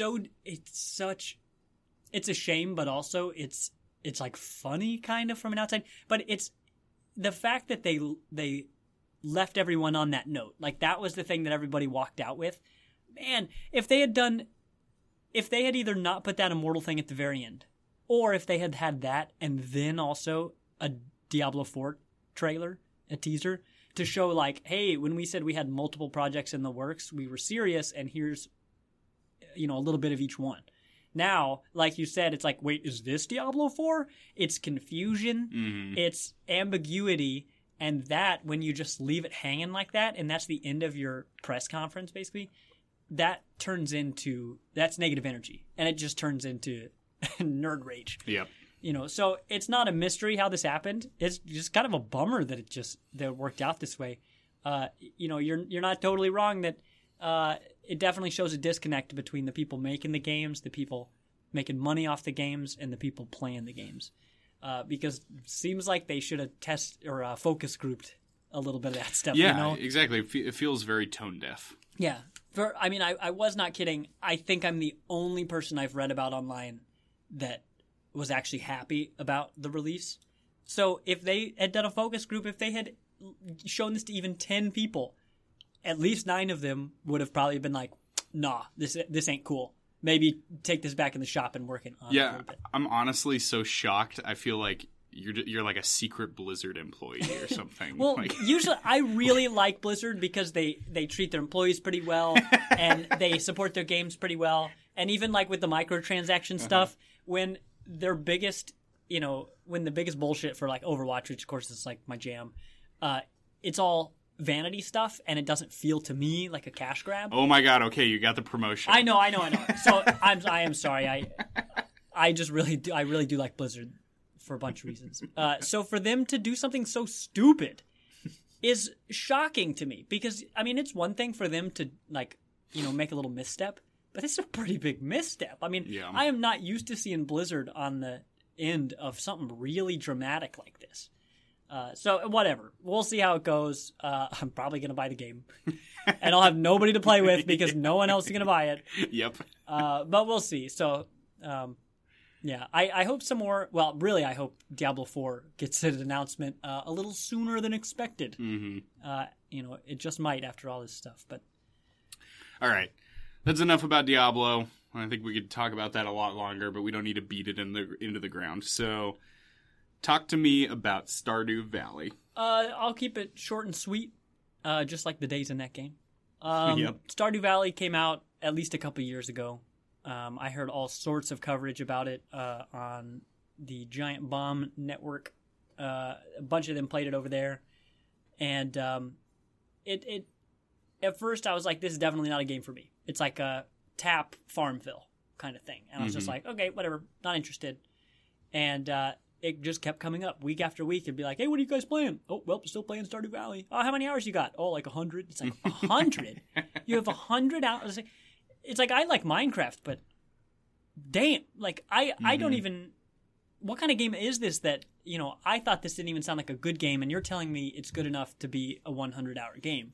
a shame, but also it's funny kind of from an outside. But it's the fact that they left everyone on that note. That was the thing that everybody walked out with. Man, if they had either not put that Immortal thing at the very end, or if they had had that and then also a Diablo 4 trailer, a teaser, to show hey, when we said we had multiple projects in the works, we were serious, and here's, a little bit of each one. Now, like you said, it's wait, is this Diablo 4? It's confusion, it's ambiguity, and that, when you just leave it hanging like that, and that's the end of your press conference, basically, that's negative energy, and it just turns into nerd rage. Yep. So it's not a mystery how this happened. It's just kind of a bummer that it worked out this way. You're not totally wrong that it definitely shows a disconnect between the people making the games, the people making money off the games, and the people playing the games. Because it seems like they should have focus grouped a little bit of that stuff. Yeah, exactly. It feels very tone deaf. Yeah. I was not kidding. I think I'm the only person I've read about online that was actually happy about the release. So if they had done a focus group, if they had shown this to even 10 people, at least 9 of them would have probably been like, nah, this ain't cool. Maybe take this back in the shop and work it on it a little bit. I'm honestly so shocked. I feel like you're like a secret Blizzard employee or something. Well, like... usually I really like Blizzard because they treat their employees pretty well and they support their games pretty well. And even like with the microtransaction stuff, when their biggest, when the biggest bullshit for like Overwatch, which of course is like my jam, it's all vanity stuff and it doesn't feel to me like a cash grab. Oh my god, okay, you got the promotion. I know. So I am sorry. I really do like Blizzard for a bunch of reasons. So for them to do something so stupid is shocking to me because I mean it's one thing for them to like, make a little misstep, but it's a pretty big misstep. I mean, I am not used to seeing Blizzard on the end of something really dramatic like this. So whatever. We'll see how it goes. I'm probably going to buy the game. And I'll have nobody to play with because no one else is going to buy it. Yep. But we'll see. So, yeah. I hope some more... Well, really, I hope Diablo 4 gets an announcement a little sooner than expected. Mm-hmm. It just might after all this stuff. But all right. That's enough about Diablo. I think we could talk about that a lot longer, but we don't need to beat it into the ground. So... talk to me about Stardew Valley. I'll keep it short and sweet, just like the days in that game. Yep. Stardew Valley came out at least a couple years ago. I heard all sorts of coverage about it on the Giant Bomb network. A bunch of them played it over there. And it at first I was like, this is definitely not a game for me. It's like a tap Farmville kind of thing. And I was just like, okay, whatever, not interested. And it just kept coming up week after week. It'd be like, hey, what are you guys playing? Oh, well, still playing Stardew Valley. Oh, how many hours you got? Oh, like 100. It's like 100? You have 100 hours? It's like, I like Minecraft, but damn. Like, I don't even... What kind of game is this that, I thought this didn't even sound like a good game, and you're telling me it's good enough to be a 100-hour game.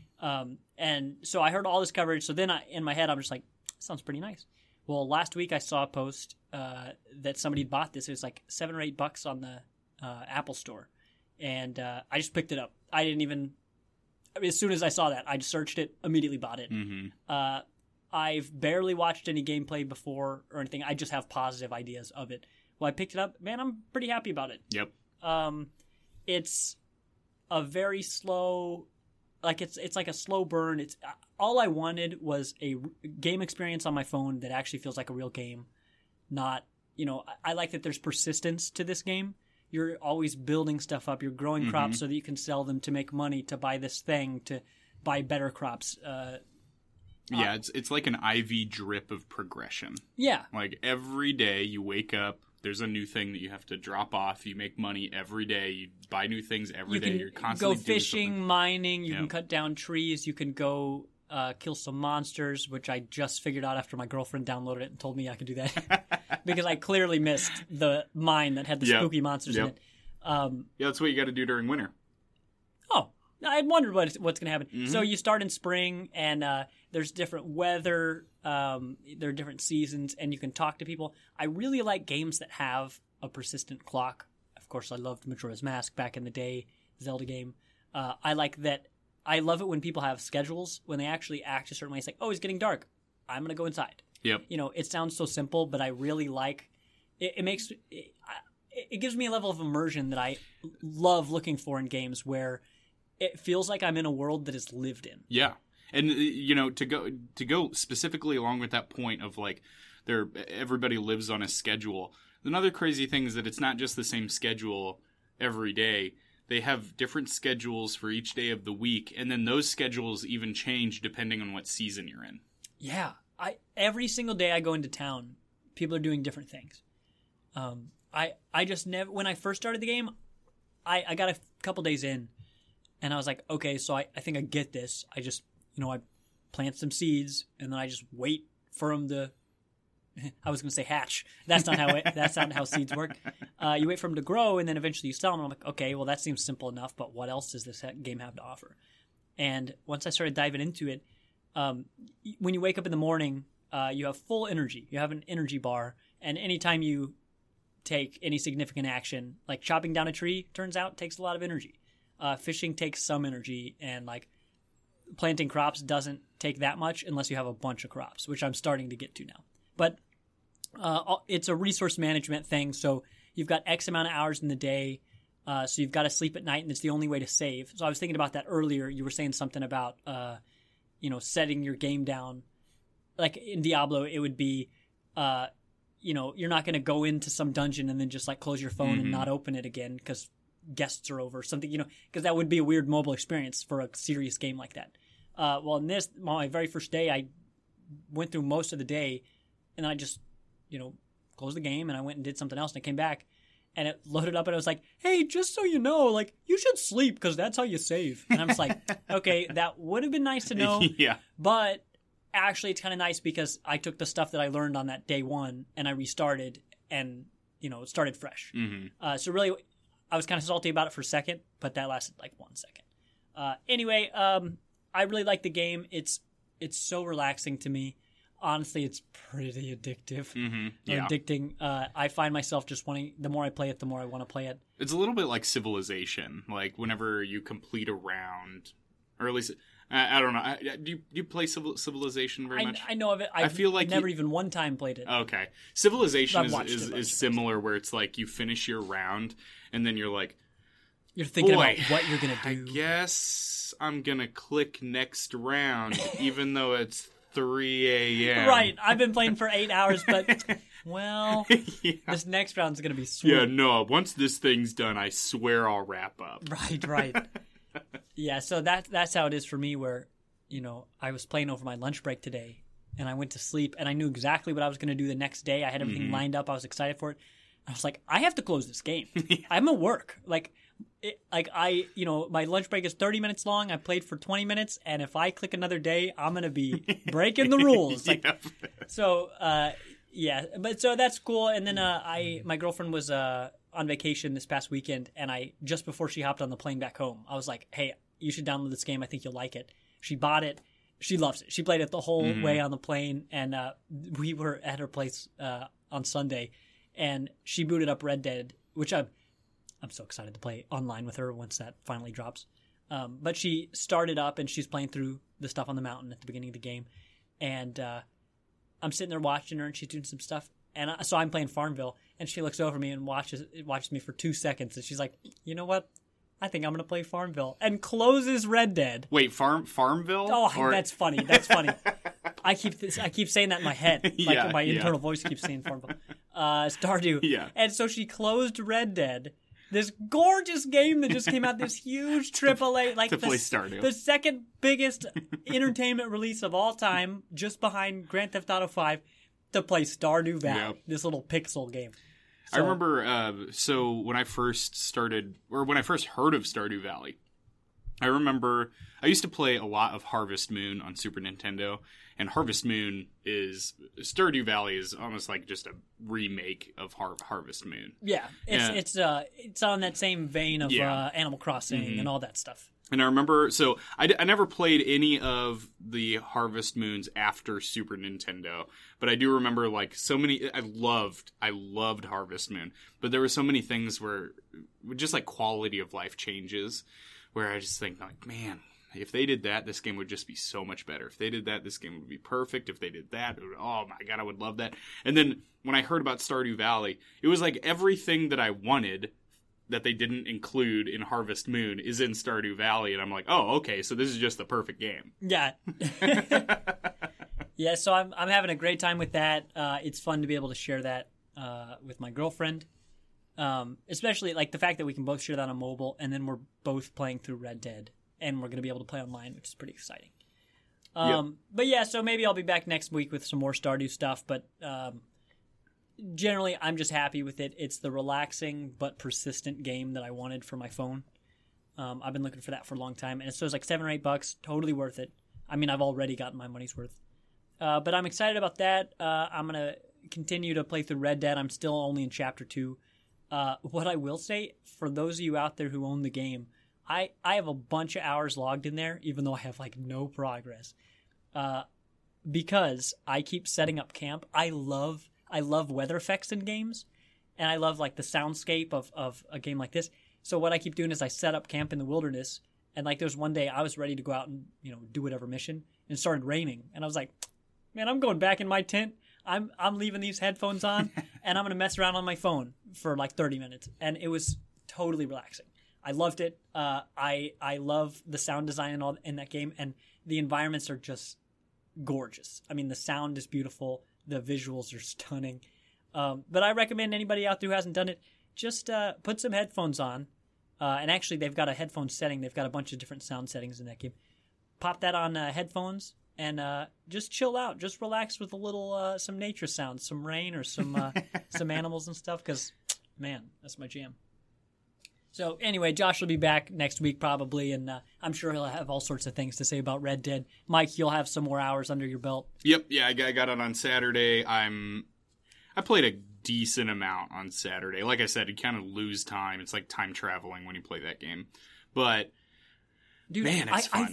And so I heard all this coverage, so then in my head, I'm just like, sounds pretty nice. Well, last week I saw a post that somebody bought this. It was like $7 or $8 on the Apple Store, and I just picked it up. I didn't even. I mean, as soon as I saw that, I just searched it, immediately bought it. Mm-hmm. I've barely watched any gameplay before or anything. I just have positive ideas of it. Well, I picked it up. Man, I'm pretty happy about it. Yep. It's a very slow. Like it's like a slow burn. It's all I wanted was a game experience on my phone that actually feels like a real game. Not, I like that there's persistence to this game. You're always building stuff up. You're growing crops so that you can sell them to make money, to buy this thing, to buy better crops. Yeah, it's like an IV drip of progression. Yeah. Like every day you wake up, there's a new thing that you have to drop off. You make money every day. You buy new things every day. You're constantly go fishing, doing mining. You can cut down trees. You can go kill some monsters, which I just figured out after my girlfriend downloaded it and told me I could do that. Because I clearly missed the mine that had the spooky monsters in it. Yeah, that's what you got to do during winter. Oh, I wondered what's going to happen. Mm-hmm. So you start in spring, and there's different weather. There are different seasons, and you can talk to people. I really like games that have a persistent clock. Of course, I loved Majora's Mask back in the day, Zelda game. I like that. I love it when people have schedules, when they actually act a certain way. It's like, oh, it's getting dark. I'm going to go inside. Yep. It sounds so simple, but I really like it. It gives me a level of immersion that I love looking for in games where it feels like I'm in a world that is lived in. Yeah. And to go specifically along with that point of like everybody lives on a schedule. Another crazy thing is that it's not just the same schedule every day. They have different schedules for each day of the week, and then those schedules even change depending on what season you're in. Yeah. Every single day I go into town, people are doing different things. I just never, when I first started the game, I got a couple days in, and I was like, okay, so I think I get this. I just, I plant some seeds, and then I just wait for them to, I was going to say hatch. That's not how seeds work. You wait for them to grow, and then eventually you sell them. And I'm like, okay, well, that seems simple enough, but what else does this game have to offer? And once I started diving into it, when you wake up in the morning, you have full energy. You have an energy bar, and anytime you take any significant action, like chopping down a tree, turns out takes a lot of energy. Fishing takes some energy, and like planting crops doesn't take that much unless you have a bunch of crops, which I'm starting to get to now. But it's a resource management thing, so you've got X amount of hours in the day, so you've got to sleep at night, and it's the only way to save. So I was thinking about that earlier. You were saying something about, setting your game down. Like in Diablo, it would be, you're not going to go into some dungeon and then just like close your phone and not open it again because guests are over or something, because that would be a weird mobile experience for a serious game like that. Well, in this, my very first day, I went through most of the day, and then I just, closed the game, and I went and did something else, and I came back, and it loaded up, and it was like, hey, just so you know, like, you should sleep, because that's how you save. And I'm just like, okay, that would have been nice to know, Yeah. but actually it's kind of nice because I took the stuff that I learned on that day one, and I restarted, and, it started fresh. So really, I was kind of salty about it for a second, but that lasted like 1 second. Anyway, I really like the game. It's so relaxing to me. Honestly, it's pretty addictive. Yeah. Addicting. I find myself just wanting, the more I play it, the more I want to play it. It's a little bit like Civilization. Like, whenever you complete a round, or at least, I don't know. Do you play Civilization very much? I know of it. I feel like never even one time played it. Okay. Civilization is is similar, where it's like you finish your round, and then you're like, you're thinking about what you're going to do. I guess I'm going to click next round, even though it's 3 a.m. Right. I've been playing for 8 hours, but, well, this next round's going to be sweet. Yeah, no. Once this thing's done, I swear I'll wrap up. Right. Yeah, so that's how it is for me, where, I was playing over my lunch break today, and I went to sleep, and I knew exactly what I was going to do the next day. I had everything lined up. I was excited for it. I was like, I have to close this game. I'm at work. My lunch break is 30 minutes long. I played for 20 minutes, and if I click another day, I'm going to be breaking the rules. So that's cool. And then my girlfriend was on vacation this past weekend, and just before she hopped on the plane back home, I was like, hey, you should download this game. I think you'll like it. She bought it. She loves it. She played it the whole way on the plane, and we were at her place on Sunday, and she booted up Red Dead, which I'm so excited to play online with her once that finally drops. But she started up, and she's playing through the stuff on the mountain at the beginning of the game. And I'm sitting there watching her, and she's doing some stuff. And so I'm playing Farmville, and she looks over me and watches me for 2 seconds. And she's like, you know what? I think I'm going to play Farmville. And closes Red Dead. Wait, Farmville? Oh, that's funny. I keep saying that in my head. My internal voice keeps saying Farmville. Stardew. Yeah. And so she closed Red Dead, this gorgeous game that just came out, this huge AAA, play Stardew. The second biggest entertainment release of all time, just behind Grand Theft Auto 5, to play Stardew Valley, this little pixel game. So, I remember, when I first heard of Stardew Valley, I remember I used to play a lot of Harvest Moon on Super Nintendo, and Stardew Valley is almost like just a remake of Harvest Moon. Yeah, it's on that same vein of Animal Crossing and all that stuff. And I remember, so I never played any of the Harvest Moons after Super Nintendo, but I do remember like so many. I loved Harvest Moon, but there were so many things where just like quality of life changes, where I just think like, man, if they did that, this game would just be so much better. If they did that, this game would be perfect. If they did that, oh my god, I would love that. And then when I heard about Stardew Valley, it was like everything that I wanted that they didn't include in Harvest Moon is in Stardew Valley, and I'm like, oh, okay, so this is just the perfect game. Yeah. Yeah, so I'm having a great time with that. It's fun to be able to share that with my girlfriend. Especially like the fact that we can both share that on mobile, and then we're both playing through Red Dead, and we're going to be able to play online, which is pretty exciting. But yeah, so maybe I'll be back next week with some more Stardew stuff, but generally I'm just happy with it. It's the relaxing but persistent game that I wanted for my phone. I've been looking for that for a long time, and so it's like $7 or $8, totally worth it. I mean, I've already gotten my money's worth. But I'm excited about that. I'm going to continue to play through Red Dead. I'm still only in Chapter 2. What I will say, for those of you out there who own the game, I have a bunch of hours logged in there, even though I have like no progress, because I keep setting up camp. I love weather effects in games, and I love like the soundscape of a game like this. So what I keep doing is I set up camp in the wilderness, And like there was one day I was ready to go out and do whatever mission, and it started raining, and I was like, man, I'm going back in my tent. I'm leaving these headphones on, and I'm gonna mess around on my phone for like 30 minutes, and it was totally relaxing. I loved it. I love the sound design and all in that game, and the environments are just gorgeous. I mean, the sound is beautiful, the visuals are stunning. But I recommend anybody out there who hasn't done it, just put some headphones on. And actually, they've got a headphone setting. They've got a bunch of different sound settings in that game. Pop that on headphones and just chill out. Just relax with a little some nature sounds, some rain or some some animals and stuff. Because, man, that's my jam. So anyway, Josh will be back next week probably, and I'm sure he'll have all sorts of things to say about Red Dead. Mike, you'll have some more hours under your belt. Yep, yeah, I got it on Saturday. I played a decent amount on Saturday. Like I said, you kind of lose time. It's like time traveling when you play that game. But, dude, man, it's fun.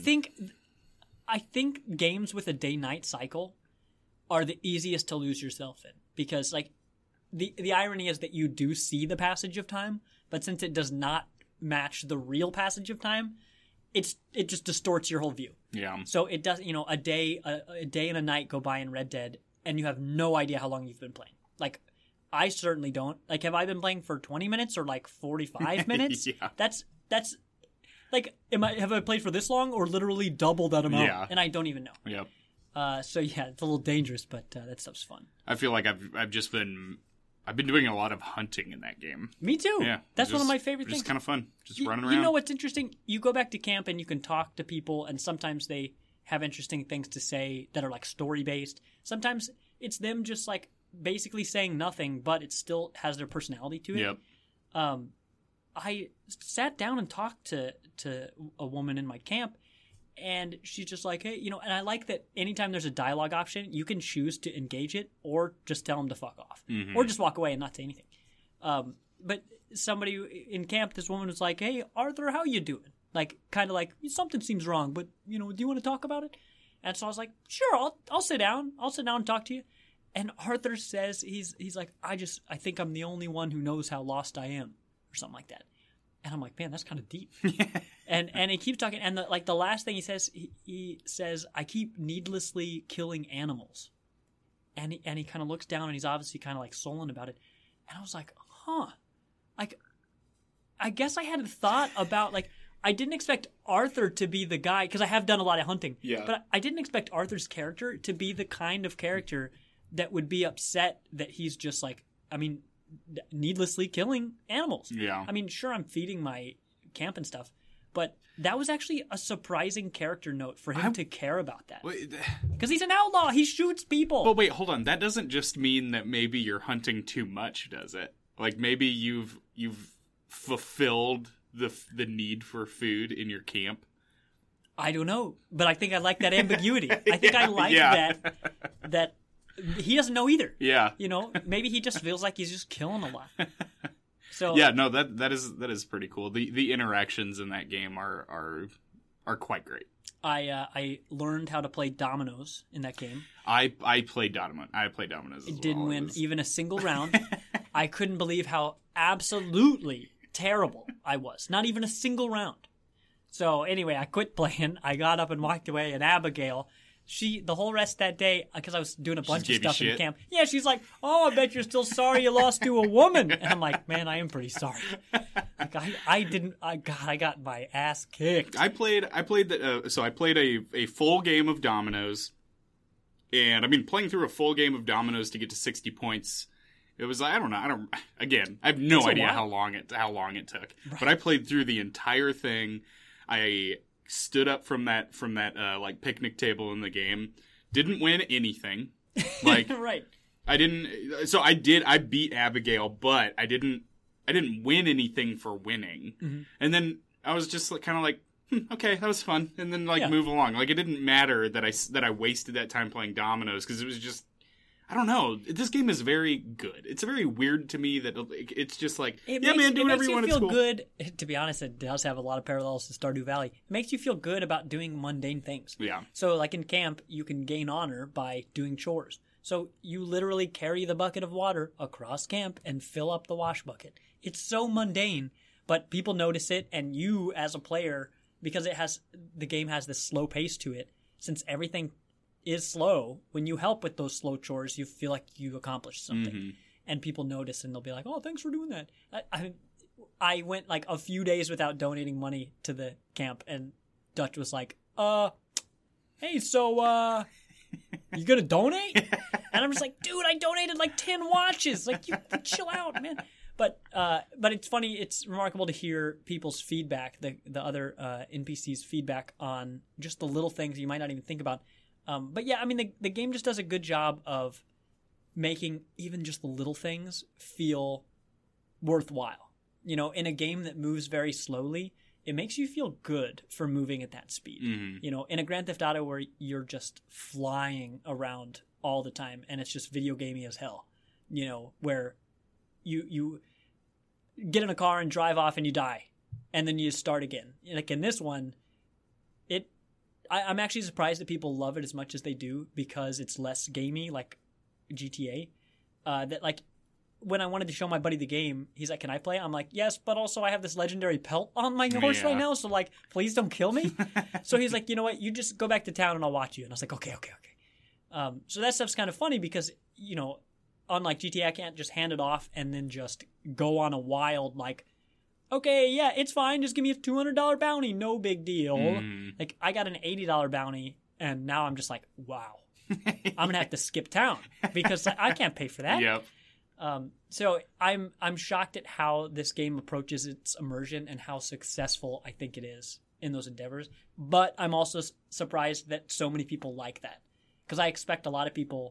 I think games with a day-night cycle are the easiest to lose yourself in. Because, like, the irony is that you do see the passage of time, but since it does not match the real passage of time, it just distorts your whole view. Yeah. So it does, a day and a night go by in Red Dead, and you have no idea how long you've been playing. Like, I certainly don't. Like, have I been playing for 20 minutes or like 45 minutes? Yeah. That's like, have I played for this long or literally double that amount? Yeah. And I don't even know. Yep. So yeah, it's a little dangerous, but that stuff's fun. I feel like I've been doing a lot of hunting in that game. Me too. Yeah. That's one of my favorite things. It's kind of fun. Just running around. You know what's interesting? You go back to camp and you can talk to people, and sometimes they have interesting things to say that are like story based. Sometimes it's them just like basically saying nothing, but it still has their personality to it. Yep. I sat down and talked to a woman in my camp, and she's just like, hey, and I like that anytime there's a dialogue option, you can choose to engage it or just tell them to fuck off, or just walk away and not say anything. But somebody in camp, this woman was like, hey, Arthur, how you doing? Like, kind of like, something seems wrong, but, do you want to talk about it? And so I was like, sure, I'll sit down. I'll sit down and talk to you. And Arthur says, he's like, I think I'm the only one who knows how lost I am, or something like that. And I'm like, man, that's kind of deep. and he keeps talking, and the last thing he says, I keep needlessly killing animals. And he kind of looks down, and he's obviously kind of like sullen about it. And I was like, huh. Like, I guess I hadn't thought about, like, I didn't expect Arthur to be the guy, because I have done a lot of hunting. Yeah. But I didn't expect Arthur's character to be the kind of character that would be upset that he's just like, needlessly killing animals. Yeah. I mean, sure, I'm feeding my camp and stuff, but that was actually a surprising character note for him to care about that. Because he's an outlaw. He shoots people. But wait, hold on. That doesn't just mean that maybe you're hunting too much, does it? Like, maybe you've fulfilled the need for food in your camp? I don't know, but I think I like that ambiguity. I think I like that he doesn't know either. Yeah. Maybe he just feels like he's just killing a lot. So yeah, no, that is pretty cool. The interactions in that game are quite great. I learned how to play dominoes in that game. I played dominoes. As well. Didn't win even a single round. I couldn't believe how absolutely terrible I was. Not even a single round. So anyway, I quit playing. I got up and walked away, and Abigail, the whole rest of that day, because I was doing a bunch of stuff in camp. Yeah, she's like, oh, I bet you're still sorry you lost to a woman. And I'm like, man, I am pretty sorry. Like, I got my ass kicked. I played a full game of dominoes, and I mean, playing through a full game of dominoes to get to 60 points, it was, I have no idea how long it took. Right. But I played through the entire thing. I stood up from that like picnic table in the game. Didn't win anything. Like right. I beat Abigail, but I didn't win anything for winning. Mm-hmm. And then I was just kind of like, okay, that was fun. And then move along. Like, it didn't matter that I wasted that time playing dominoes, because it was just, I don't know. This game is very good. It's very weird to me that it's just like, do whatever you want. It's cool. Good. To be honest, it does have a lot of parallels to Stardew Valley. It makes you feel good about doing mundane things. Yeah. So, like in camp, you can gain honor by doing chores. So you literally carry the bucket of water across camp and fill up the wash bucket. It's so mundane, but people notice it, and you, as a player, because the game has this slow pace to it. Since everything is slow, when you help with those slow chores, you feel like you accomplished something, and people notice and they'll be like, "Oh, thanks for doing that." I went like a few days without donating money to the camp, and Dutch was like, "Hey, so you gonna donate?" And I'm just like, "Dude, I donated like 10 watches. Like, you chill out, man." But it's funny. It's remarkable to hear people's feedback, the other NPCs' feedback on just the little things you might not even think about. But yeah, I mean, the game just does a good job of making even just the little things feel worthwhile. You know, in a game that moves very slowly, it makes you feel good for moving at that speed. You know, in a Grand Theft Auto where you're just flying around all the time and it's just video gamey as hell, you know, where you get in a car and drive off and you die and then you start again. Like in this one, I'm actually surprised that people love it as much as they do because it's less gamey like GTA. That like when I wanted to show my buddy the game, he's like, "Can I play?" I'm like, "Yes, but also I have this legendary pelt on my horse right now, so like, please don't kill me." So he's like, "You know what? You just go back to town and I'll watch you." And I was like, okay. So that stuff's kind of funny because, you know, unlike GTA, I can't just hand it off and then just go on a wild, like, okay, yeah, it's fine. Just give me a $200 bounty. No big deal. Like, I got an $80 bounty, and now I'm just like, wow. I'm going to have to skip town because I can't pay for that. Yep. So I'm shocked at how this game approaches its immersion and how successful I think it is in those endeavors. But I'm also surprised that so many people like that. Because I expected a lot of people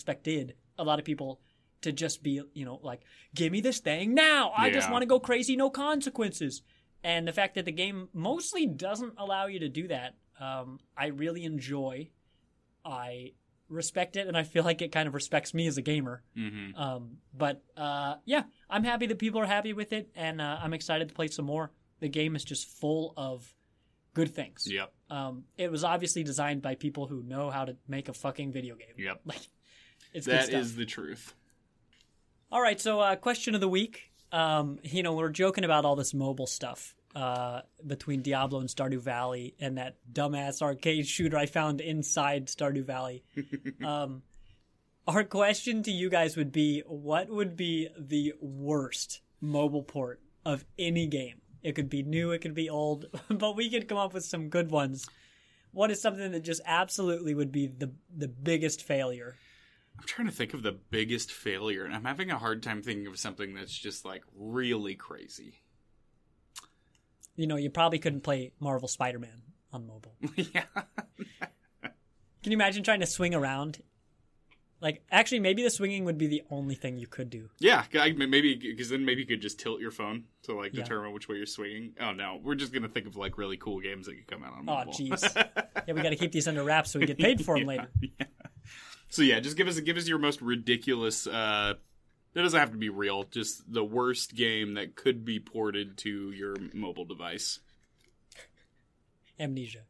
to just be, you know, like, give me this thing now. I just want to go crazy, no consequences. And the fact that the game mostly doesn't allow you to do that, I really enjoy. I respect it, and I feel like it kind of respects me as a gamer. But yeah, I'm happy that people are happy with it, and I'm excited to play some more. The game is just full of good things. Yep. It was obviously designed by people who know how to make a fucking video game. Yep. Like, it's that good stuff. is the truth. All right, so question of the week. You know, we're joking about all this mobile stuff between Diablo and Stardew Valley and that dumbass arcade shooter I found inside Stardew Valley. Our question to you guys would be, what would be the worst mobile port of any game? It could be new, it could be old, but we could come up with some good ones. What is something that just absolutely would be the biggest failure? I'm trying to think of the biggest failure, and I'm having a hard time thinking of something that's just, like, really crazy. You know, you probably couldn't play Marvel Spider-Man on mobile. Yeah. Can you imagine trying to swing around? Like, actually, maybe the swinging would be the only thing you could do. Yeah, maybe, because then maybe you could just tilt your phone to, like, determine which way you're swinging. Oh, no, we're just going to think of, like, really cool games that could come out on mobile. Oh, jeez. Yeah, we got to keep these under wraps so we get paid for them later. Yeah. So yeah, just give us your most ridiculous. It doesn't have to be real. Just the worst game that could be ported to your mobile device. Amnesia.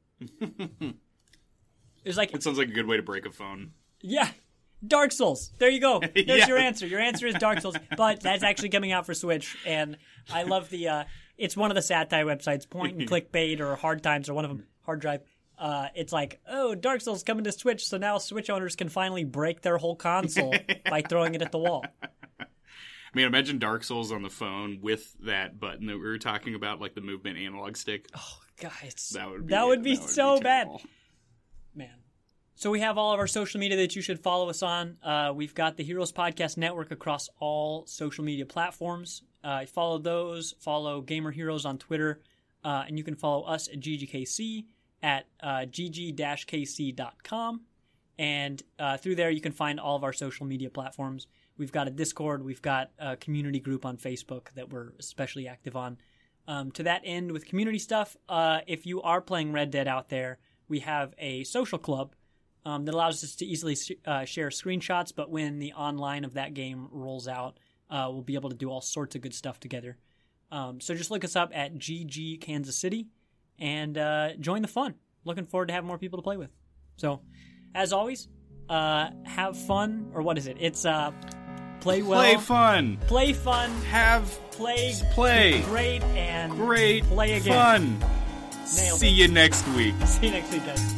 It's like it sounds like a good way to break a phone. Yeah, Dark Souls. There you go. There's your answer. Your answer is Dark Souls, but that's actually coming out for Switch, and I love the. It's one of the satire websites, Point and Click Bait or Hard Times or one of them, Hard Drive. It's like, oh, Dark Souls coming to Switch, so now Switch owners can finally break their whole console by throwing it at the wall. I mean, imagine Dark Souls on the phone with that button that we were talking about, like the movement analog stick. Oh, guys. That would be so bad. Man. So we have all of our social media that you should follow us on. We've got the Heroes Podcast Network across all social media platforms. Follow those. Follow Gamer Heroes on Twitter. And you can follow us at GGKC. At gg-kc.com, and through there you can find all of our social media platforms. We've got a Discord, we've got a community group on Facebook that we're especially active on. To that end, with community stuff, if you are playing Red Dead out there, we have a social club that allows us to easily share screenshots, but when the online of that game rolls out, we'll be able to do all sorts of good stuff together. So just look us up at GG Kansas City. And join the fun. Looking forward to having more people to play with. So, as always, have fun. Or what is it? It's play well. Play fun. Play fun. Have play great and great play again. Fun. Nailed See it. you next week. See you next week, guys.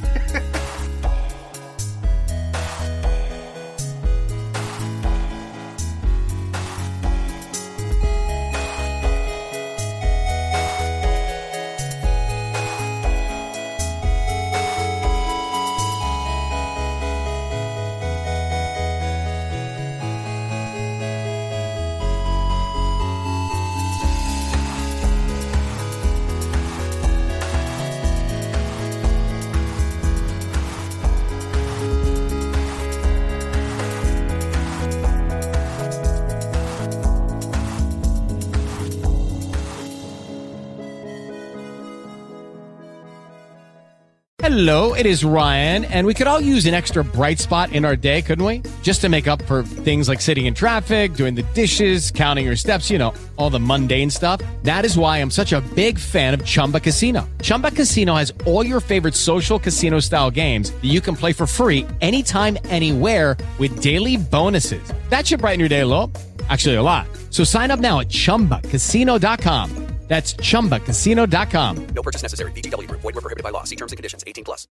Hello, it is Ryan, and we could all use an extra bright spot in our day, couldn't we? Just to make up for things like sitting in traffic, doing the dishes, counting your steps, you know, all the mundane stuff. That is why I'm such a big fan of Chumba Casino. Chumba Casino has all your favorite social casino-style games that you can play for free anytime, anywhere with daily bonuses. That should brighten your day a little. Actually, a lot. So sign up now at ChumbaCasino.com. That's ChumbaCasino.com. No purchase necessary. VGW Group. Void where prohibited by law. See terms and conditions. 18+.